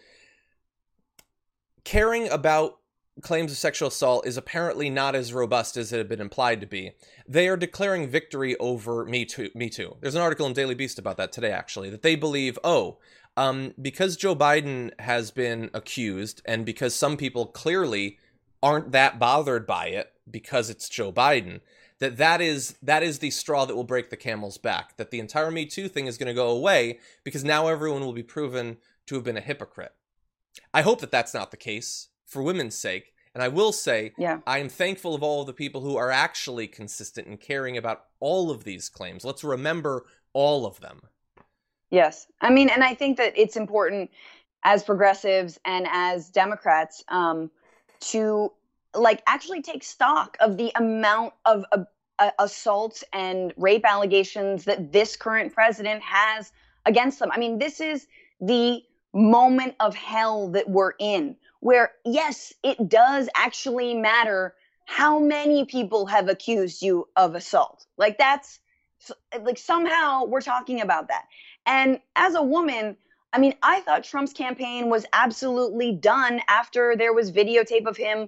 [SPEAKER 1] caring about claims of sexual assault is apparently not as robust as it had been implied to be, they are declaring victory over Me Too. There's an article in Daily Beast about that today, actually, that they believe, because Joe Biden has been accused and because some people clearly aren't that bothered by it because it's Joe Biden, that is the straw that will break the camel's back, that the entire Me Too thing is going to go away because now everyone will be proven to have been a hypocrite. I hope that that's not the case for women's sake. And I will say, I am thankful of all of the people who are actually consistent in caring about all of these claims. Let's remember all of them.
[SPEAKER 2] Yes. I mean, and I think that it's important as progressives and as Democrats, to like actually take stock of the amount of assaults and rape allegations that this current president has against them. I mean, this is the moment of hell that we're in, where yes, it does actually matter how many people have accused you of assault. Like that's like somehow we're talking about that. And as a woman, I mean, I thought Trump's campaign was absolutely done after there was videotape of him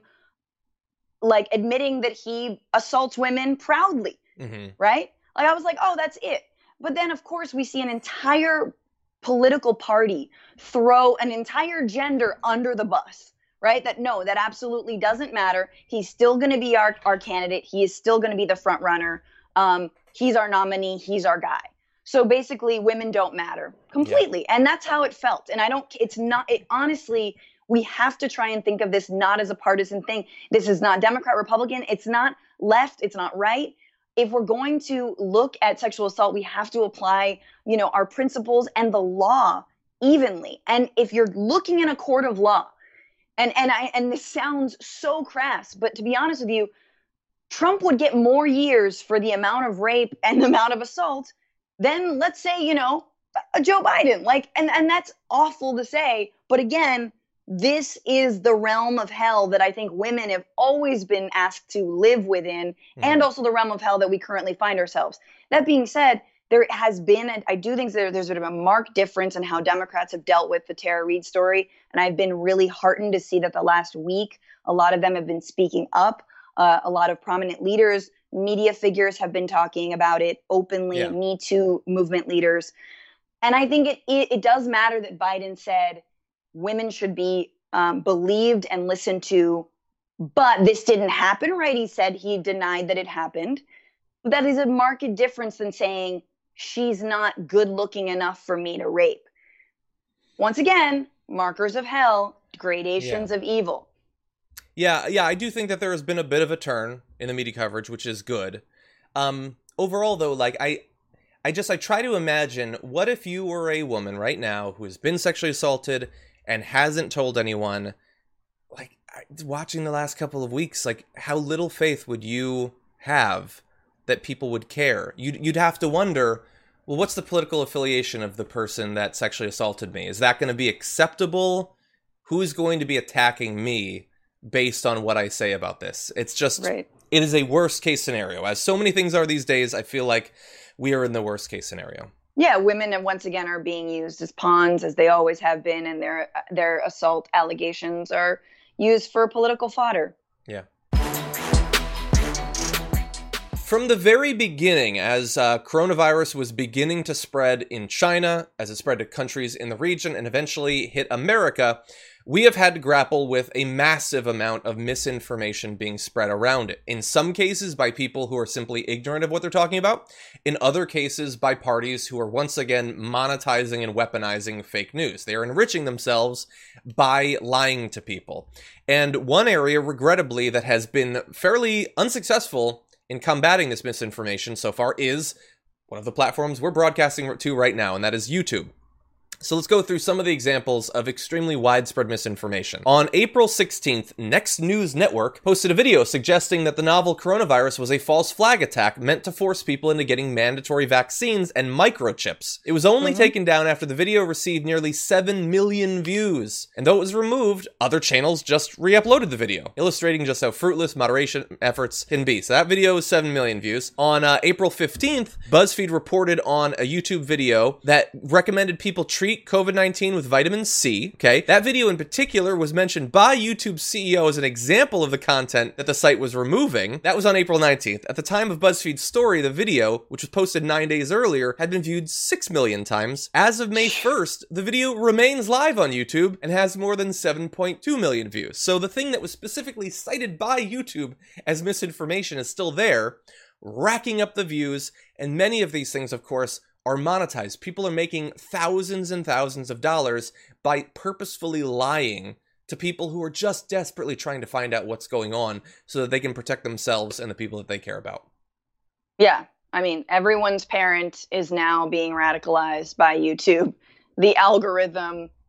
[SPEAKER 2] like admitting that he assaults women proudly, right? Like I was like, oh, that's it. But then of course we see an entire political party throw an entire gender under the bus, right? That no, that absolutely doesn't matter. He's still going to be our candidate. He is still going to be the front runner. He's our nominee. He's our guy. So basically women don't matter completely. Yeah. And that's how it felt. And honestly, we have to try and think of this not as a partisan thing. This is not Democrat, Republican. It's not left. It's not right. If we're going to look at sexual assault, we have to apply, our principles and the law evenly. And if you're looking in a court of law, and this sounds so crass, but to be honest with you, Trump would get more years for the amount of rape and the amount of assault than, let's say, Joe Biden. Like, and that's awful to say, but again, this is the realm of hell that I think women have always been asked to live within, and also the realm of hell that we currently find ourselves. That being said, there has been, I do think there's sort of a marked difference in how Democrats have dealt with the Tara Reade story. And I've been really heartened to see that the last week, a lot of them have been speaking up. A lot of prominent leaders, media figures have been talking about it openly, yeah. Me Too movement leaders. And I think it does matter that Biden said women should be believed and listened to, but this didn't happen, right? He said he denied that it happened. That is a marked difference than saying she's not good looking enough for me to rape. Once again, markers of hell, gradations of evil.
[SPEAKER 1] Yeah, I do think that there has been a bit of a turn in the media coverage, which is good. Overall, though, like I try to imagine, what if you were a woman right now who has been sexually assaulted and hasn't told anyone? Like, watching the last couple of weeks, like, how little faith would you have that people would care? You'd have to wonder, well, what's the political affiliation of the person that sexually assaulted me? Is that going to be acceptable? Who's going to be attacking me based on what I say about this? It's just, right. It is a worst case scenario. As so many things are these days, I feel like we are in the worst case scenario.
[SPEAKER 2] Yeah, women once again are being used as pawns, as they always have been, and their assault allegations are used for political fodder.
[SPEAKER 1] Yeah. From the very beginning, as coronavirus was beginning to spread in China, as it spread to countries in the region, and eventually hit America, we have had to grapple with a massive amount of misinformation being spread around it. In some cases by people who are simply ignorant of what they're talking about. In other cases by parties who are once again monetizing and weaponizing fake news. They are enriching themselves by lying to people. And one area, regrettably, that has been fairly unsuccessful in combating this misinformation so far is one of the platforms we're broadcasting to right now, and that is YouTube. So let's go through some of the examples of extremely widespread misinformation. On April 16th, Next News Network posted a video suggesting that the novel coronavirus was a false flag attack meant to force people into getting mandatory vaccines and microchips. It was only taken down after the video received nearly 7 million views. And though it was removed, other channels just re-uploaded the video, illustrating just how fruitless moderation efforts can be. So that video is 7 million views. On April 15th, BuzzFeed reported on a YouTube video that recommended people treat COVID-19 with vitamin C, okay? That video in particular was mentioned by YouTube's CEO as an example of the content that the site was removing. That was on April 19th. At the time of BuzzFeed's story, the video, which was posted 9 days earlier, had been viewed 6 million times. As of May 1st, the video remains live on YouTube and has more than 7.2 million views. So the thing that was specifically cited by YouTube as misinformation is still there, racking up the views, and many of these things, of course, are monetized. People are making thousands and thousands of dollars by purposefully lying to people who are just desperately trying to find out what's going on so that they can protect themselves and the people that they care about.
[SPEAKER 2] Yeah. I mean, everyone's parent is now being radicalized by YouTube. The algorithm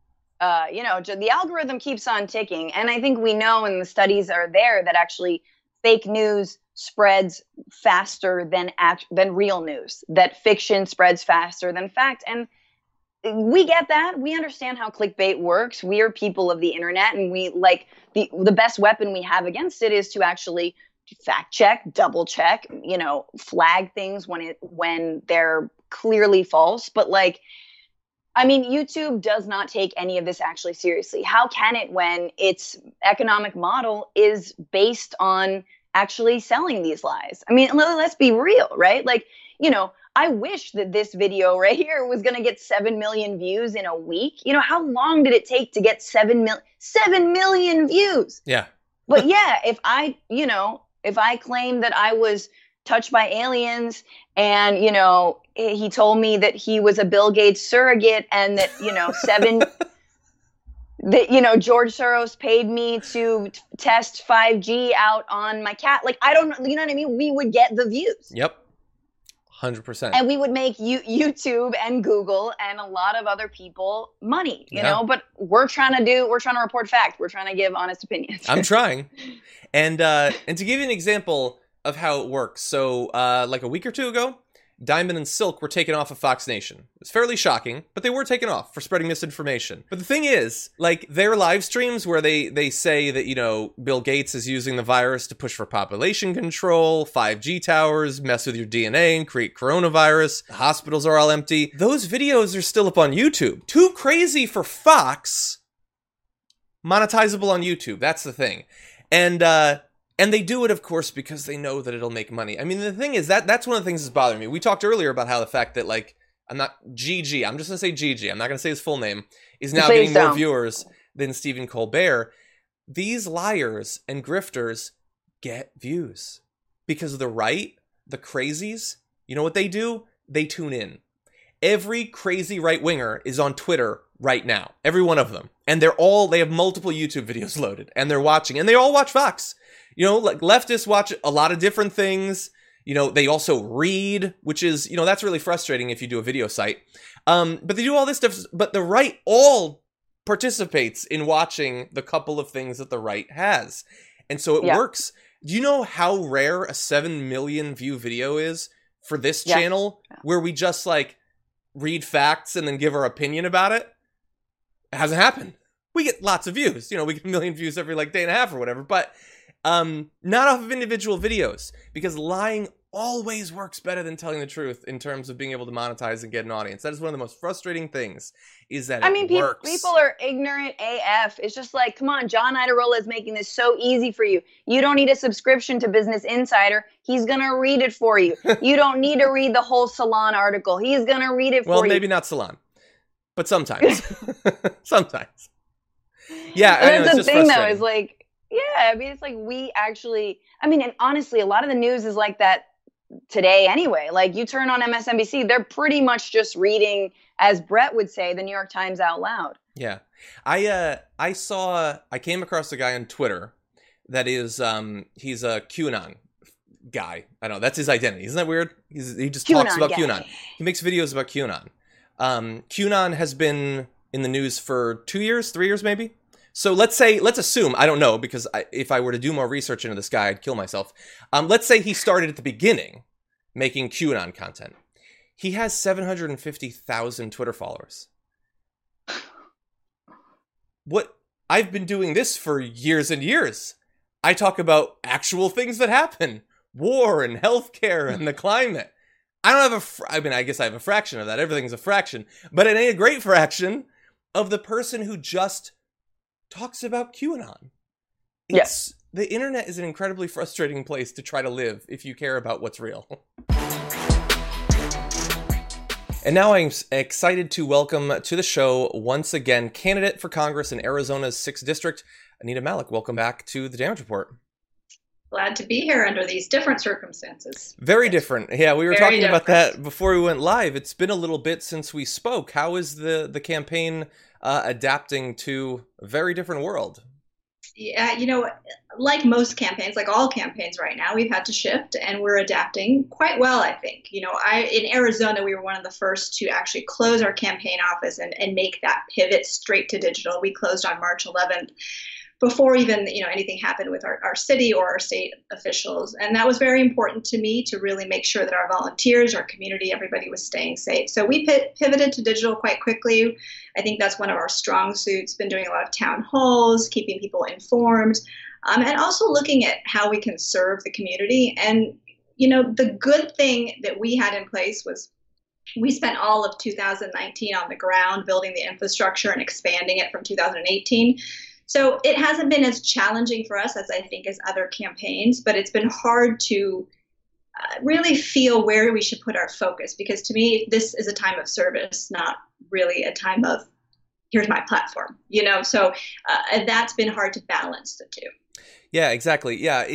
[SPEAKER 2] the algorithm keeps on ticking. And I think we know, and the studies are there, that actually fake news spreads faster than real news, that fiction spreads faster than fact. And we get that. We understand how clickbait works. We are people of the internet, and we like the best weapon we have against it is to actually fact check, double check, flag things when they're clearly false. But YouTube does not take any of this actually seriously. How can it when its economic model is based on actually selling these lies? I mean, let's be real, right? I wish that this video right here was going to get 7 million views in a week. How long did it take to get 7 million views?
[SPEAKER 1] Yeah.
[SPEAKER 2] But yeah, if I claim that I was touched by aliens and, he told me that he was a Bill Gates surrogate and that, George Soros paid me to test 5G out on my cat. I don't know, you know what I mean? We would get the views.
[SPEAKER 1] Yep. 100%.
[SPEAKER 2] And we would make YouTube and Google and a lot of other people money, you know, but we're trying to report fact. We're trying to give honest opinions.
[SPEAKER 1] I'm trying. And to give you an example of how it works. So like a week or two ago, Diamond and Silk were taken off of Fox Nation. It's fairly shocking, but they were taken off for spreading misinformation. But the thing is, their live streams where they say that, Bill Gates is using the virus to push for population control, 5G towers, mess with your DNA and create coronavirus, the hospitals are all empty. Those videos are still up on YouTube. Too crazy for Fox, monetizable on YouTube. That's the thing. And they do it, of course, because they know that it'll make money. I mean, the thing is that's one of the things that's bothering me. We talked earlier about how the fact that I'm just going to say Gigi, I'm not going to say his full name, is now getting more viewers than Stephen Colbert. These liars and grifters get views because the right, the crazies, you know what they do? They tune in. Every crazy right-winger is on Twitter right now. Every one of them. And they have multiple YouTube videos loaded and they're watching, and they all watch Fox. Leftists watch a lot of different things. They also read, which is, that's really frustrating if you do a video site. But they do all this stuff, but the right all participates in watching the couple of things that the right has. And so it works. Do you know how rare a 7 million view video is for this channel where we just read facts and then give our opinion about it? It hasn't happened. We get lots of views. We get 1 million views every day and a half or whatever, but not off of individual videos, because lying always works better than telling the truth in terms of being able to monetize and get an audience. That is one of the most frustrating things, is that it works.
[SPEAKER 2] People are ignorant AF. It's just come on, John Iadarola is making this so easy for you. You don't need a subscription to Business Insider. He's going to read it for you. You don't need to read the whole Salon article. He's going to read it for you.
[SPEAKER 1] Well, maybe not Salon, but sometimes. Sometimes. Yeah,
[SPEAKER 2] and that's the thing, though, is it's we actually, and honestly, a lot of the news is like that today anyway. You turn on MSNBC, they're pretty much just reading, as Brett would say, the New York Times out loud.
[SPEAKER 1] Yeah. I came across a guy on Twitter that is, he's a QAnon guy. I don't know, that's his identity. Isn't that weird? He just talks about QAnon. He makes videos about QAnon. QAnon has been in the news for 3 years maybe. So let's assume, I don't know, because if I were to do more research into this guy, I'd kill myself. Let's say he started at the beginning making QAnon content. He has 750,000 Twitter followers. I've been doing this for years and years. I talk about actual things that happen. War and healthcare and the climate. I don't have I guess I have a fraction of that. Everything's a fraction. But it ain't a great fraction of the person who just talks about QAnon.
[SPEAKER 2] Yes.
[SPEAKER 1] The internet is an incredibly frustrating place to try to live if you care about what's real. And now I'm excited to welcome to the show once again candidate for Congress in Arizona's 6th District, Anita Malik. Welcome back to the Damage Report.
[SPEAKER 5] Glad to be here under these different circumstances.
[SPEAKER 1] Very different. Yeah, we were talking about that before we went live. It's been a little bit since we spoke. How is the campaign adapting to a very different world?
[SPEAKER 5] Yeah, like most campaigns, like all campaigns right now, we've had to shift and we're adapting quite well, I think. In Arizona, we were one of the first to actually close our campaign office and make that pivot straight to digital. We closed on March 11th before even, anything happened with our city or our state officials. And that was very important to me to really make sure that our volunteers, our community, everybody was staying safe. So we pivoted to digital quite quickly. I think that's one of our strong suits, been doing a lot of town halls, keeping people informed. And also looking at how we can serve the community. And, the good thing that we had in place was we spent all of 2019 on the ground building the infrastructure and expanding it from 2018. So it hasn't been as challenging for us as I think as other campaigns, but it's been hard to really feel where we should put our focus, because to me, this is a time of service, not really a time of here's my platform, so that's been hard to balance the two.
[SPEAKER 1] Yeah, exactly. Yeah,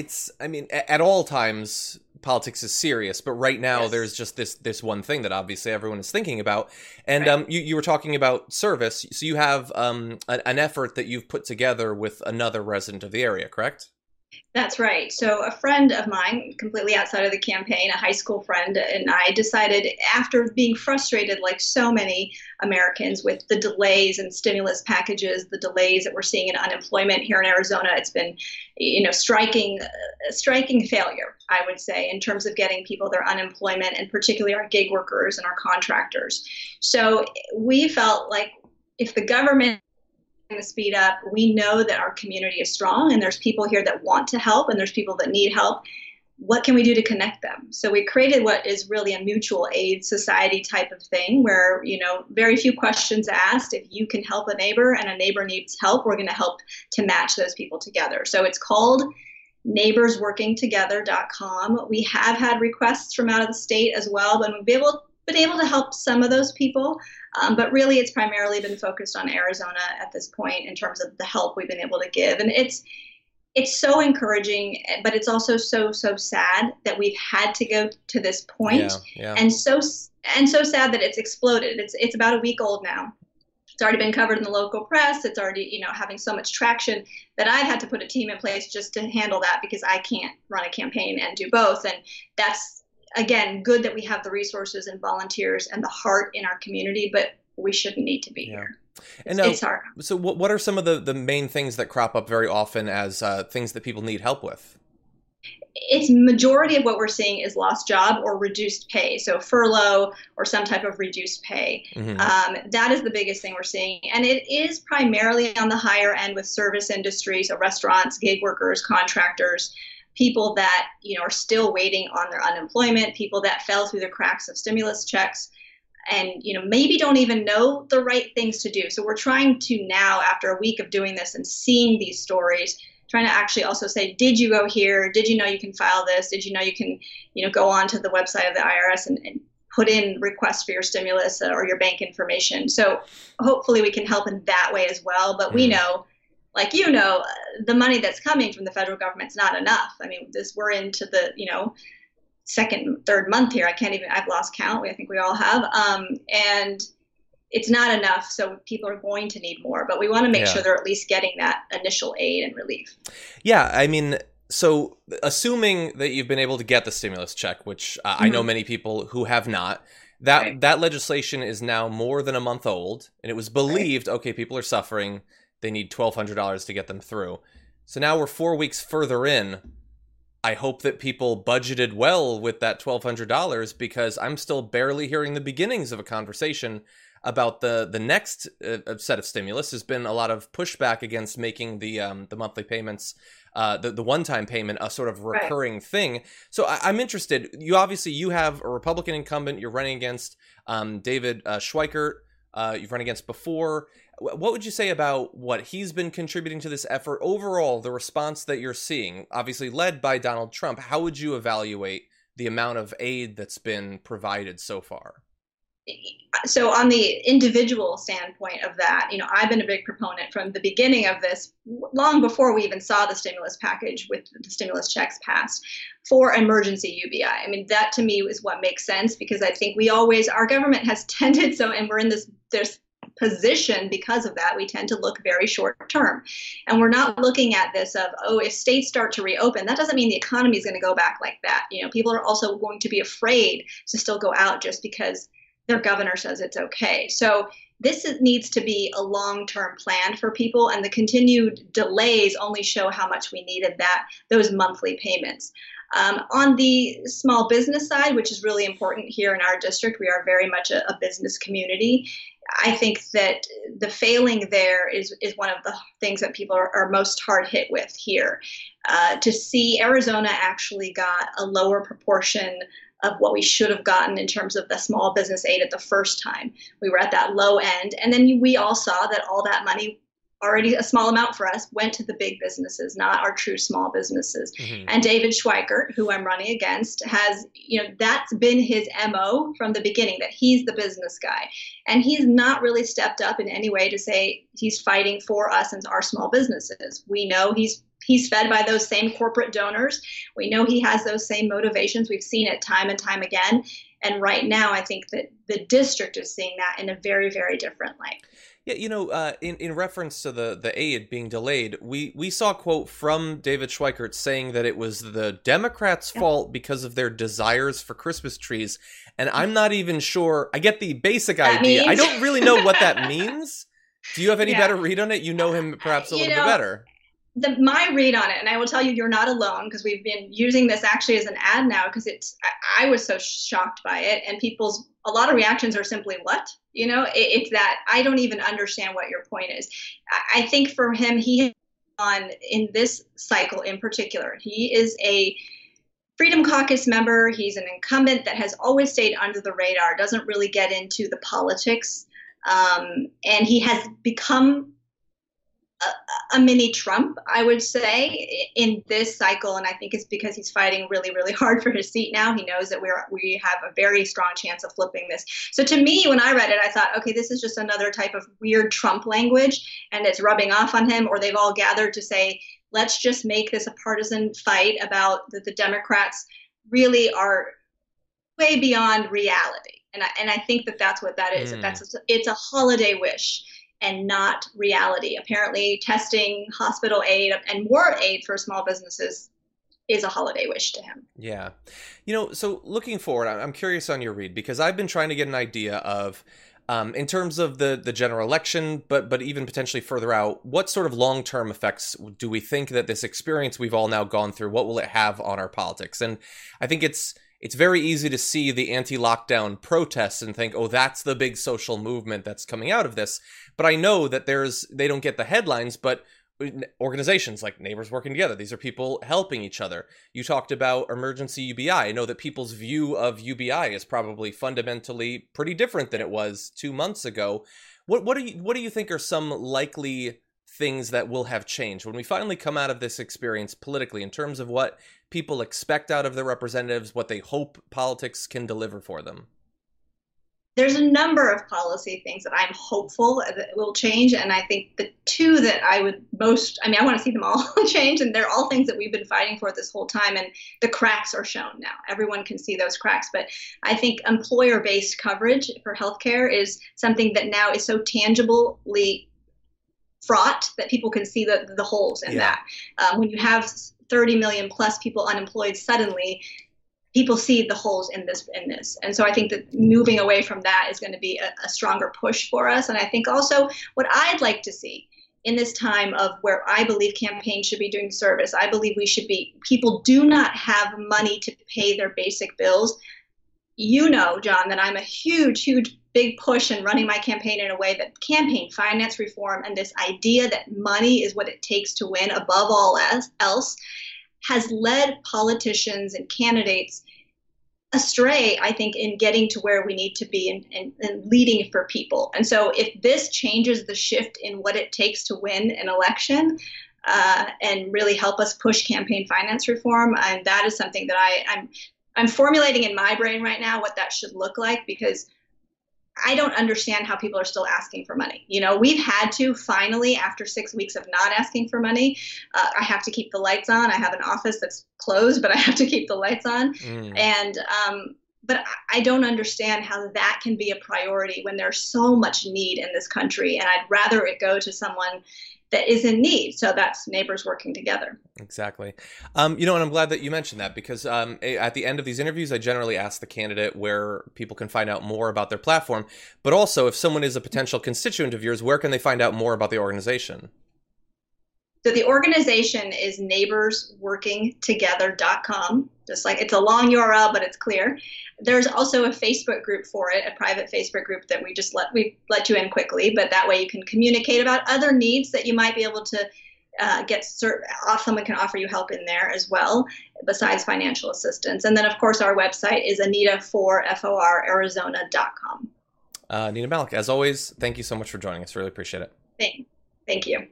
[SPEAKER 1] at all times, politics is serious, but right now
[SPEAKER 5] Yes.
[SPEAKER 1] there's just this one thing that obviously everyone is thinking about. And you were talking about service, so you have an effort that you've put together with another resident of the area, correct?
[SPEAKER 5] That's right. So a friend of mine, completely outside of the campaign, a high school friend, and I decided, after being frustrated like so many Americans with the delays in stimulus packages, the delays that we're seeing in unemployment here in Arizona, it's been, striking failure, I would say, in terms of getting people their unemployment, and particularly our gig workers and our contractors. So we felt like if the government to speed up, we know that our community is strong and there's people here that want to help and there's people that need help. What can we do to connect them? So we created what is really a mutual aid society type of thing where, very few questions asked. If you can help a neighbor and a neighbor needs help, we're going to help to match those people together. So it's called neighborsworkingtogether.com. We have had requests from out of the state as well, but we've been able to help some of those people. But really, it's primarily been focused on Arizona at this point in terms of the help we've been able to give. And it's so encouraging, but it's also so sad that we've had to go to this point.
[SPEAKER 1] Yeah.
[SPEAKER 5] And so sad that it's exploded. It's about a week old now. It's already been covered in the local press. It's already, having so much traction that I've had to put a team in place just to handle that, because I can't run a campaign and do both. And that's, again, good that we have the resources and volunteers and the heart in our community, but we shouldn't need to be here.
[SPEAKER 1] And
[SPEAKER 5] it's hard.
[SPEAKER 1] So what are some of the main things that crop up very often as things that people need help with?
[SPEAKER 5] It's majority of what we're seeing is lost job or reduced pay. So furlough or some type of reduced pay. Mm-hmm. That is the biggest thing we're seeing. And it is primarily on the higher end with service industry, so restaurants, gig workers, contractors, people that, are still waiting on their unemployment, people that fell through the cracks of stimulus checks and, maybe don't even know the right things to do. So we're trying to now, after a week of doing this and seeing these stories, trying to actually also say, did you go here? Did you know you can file this? Did you know you can, go onto the website of the IRS and put in requests for your stimulus or your bank information? So hopefully we can help in that way as well. But we know, like, the money that's coming from the federal government's not enough. I mean, we're into the, second, third month here. I've lost count. I think we all have. And it's not enough. So people are going to need more, but we want to make sure they're at least getting that initial aid and relief.
[SPEAKER 1] Yeah. I mean, so assuming that you've been able to get the stimulus check, which I know many people who have not, that legislation is now more than a month old, and it was believed, okay, people are suffering. They need $1,200 to get them through. So now we're 4 weeks further in. I hope that people budgeted well with that $1,200, because I'm still barely hearing the beginnings of a conversation about the next set of stimulus. There's been a lot of pushback against making the monthly payments, the one-time payment, a sort of recurring thing. So I'm interested. You have a Republican incumbent you're running against, David Schweikert. You've run against before. What would you say about what he's been contributing to this effort? Overall, the response that you're seeing, obviously led by Donald Trump, how would you evaluate the amount of aid that's been provided so far?
[SPEAKER 5] So on the individual standpoint of that, I've been a big proponent from the beginning of this, long before we even saw the stimulus package with the stimulus checks passed, for emergency UBI. I mean, that to me is what makes sense, because I think our government has tended, and we're in this position because of that. We tend to look very short term. And we're not looking at this of, oh, if states start to reopen, that doesn't mean the economy is going to go back like that. People are also going to be afraid to still go out just because their governor says it's okay. So needs to be a long-term plan for people, and the continued delays only show how much we needed those monthly payments. On the small business side, which is really important here in our district, we are very much a business community. I think that the failing there is one of the things that people are most hard hit with here. To see Arizona actually got a lower proportion of what we should have gotten in terms of the small business aid at the first time. We were at that low end. And then we all saw that all that money, already a small amount for us, went to the big businesses, not our true small businesses. Mm-hmm. And David Schweikert, who I'm running against, has, that's been his MO from the beginning, that he's the business guy. And he's not really stepped up in any way to say he's fighting for us and our small businesses. We know he's fed by those same corporate donors. We know he has those same motivations. We've seen it time and time again. And right now, I think that the district is seeing that in a very, very different light.
[SPEAKER 1] Yeah, in reference to the aid being delayed, we saw a quote from David Schweikert saying that it was the Democrats' fault because of their desires for Christmas trees. And I'm not even sure. I get the basic idea. I don't really know what that means. Do you have any better read on it? You know him perhaps a little bit better.
[SPEAKER 5] My read on it, and I will tell you, you're not alone, because we've been using this actually as an ad now, because I was so shocked by it, and a lot of reactions are simply, what? It's that I don't even understand what your point is. I think for him, in this cycle in particular, he is a Freedom Caucus member. He's an incumbent that has always stayed under the radar, doesn't really get into the politics, and he has become a mini Trump, I would say, in this cycle. And I think it's because he's fighting really, really hard for his seat now. He knows that we have a very strong chance of flipping this. So to me, when I read it, I thought, okay, this is just another type of weird Trump language, and it's rubbing off on him, or they've all gathered to say, let's just make this a partisan fight about that the Democrats really are way beyond reality. And I think that's what that is. It's a holiday wish and not reality. Apparently, testing, hospital aid, and more aid for small businesses is a holiday wish to him.
[SPEAKER 1] Yeah. So looking forward, I'm curious on your read, because I've been trying to get an idea of, in terms of the general election, but even potentially further out, what sort of long-term effects do we think that this experience we've all now gone through, what will it have on our politics? And I think it's very easy to see the anti-lockdown protests and think, oh, that's the big social movement that's coming out of this. But I know that they don't get the headlines, but organizations like Neighbors Working Together, these are people helping each other. You talked about emergency UBI. I know that people's view of UBI is probably fundamentally pretty different than it was 2 months ago. What do you think are some likely things that will have changed when we finally come out of this experience politically, in terms of what people expect out of their representatives, what they hope politics can deliver for them?
[SPEAKER 5] There's a number of policy things that I'm hopeful that will change. And I think the two that I would I want to see them all change. And they're all things that we've been fighting for this whole time. And the cracks are shown now. Everyone can see those cracks. But I think employer-based coverage for healthcare is something that now is so tangibly fraught that people can see the holes in that. When you have 30 million plus people unemployed suddenly, people see the holes in this. And so I think that moving away from that is going to be a stronger push for us. And I think also what I'd like to see in this time of where I believe campaigns should be doing service, I believe people do not have money to pay their basic bills. John, that I'm a huge, big push in running my campaign in a way that campaign finance reform and this idea that money is what it takes to win above all else has led politicians and candidates astray, I think, in getting to where we need to be and leading for people. And so if this changes the shift in what it takes to win an election and really help us push campaign finance reform, and that is something that I'm formulating in my brain right now what that should look like, because I don't understand how people are still asking for money. We've had to finally, after 6 weeks of not asking for money, I have to keep the lights on. I have an office that's closed, but I have to keep the lights on. And But I don't understand how that can be a priority when there's so much need in this country. And I'd rather it go to someone that is in need. So that's neighbors working together.
[SPEAKER 1] Exactly. And I'm glad that you mentioned that, because at the end of these interviews, I generally ask the candidate where people can find out more about their platform. But also, if someone is a potential constituent of yours, where can they find out more about the organization?
[SPEAKER 5] So the organization is neighborsworkingtogether.com. Just like, it's a long URL, but it's clear. There's also a Facebook group for it, a private Facebook group that we let you in quickly, but that way you can communicate about other needs that you might be able to someone can offer you help in there as well, besides financial assistance. And then, of course, our website is anita4forarizona.com.
[SPEAKER 1] Nina Malik, as always, thank you so much for joining us. Really appreciate it.
[SPEAKER 5] Thank you.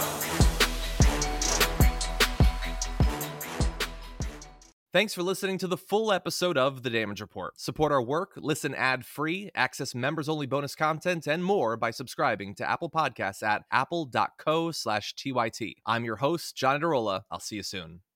[SPEAKER 1] Thanks for listening to the full episode of The Damage Report. Support our work, listen ad-free, access members-only bonus content, and more by subscribing to Apple Podcasts at apple.co/TYT. I'm your host, John Adarola. I'll see you soon.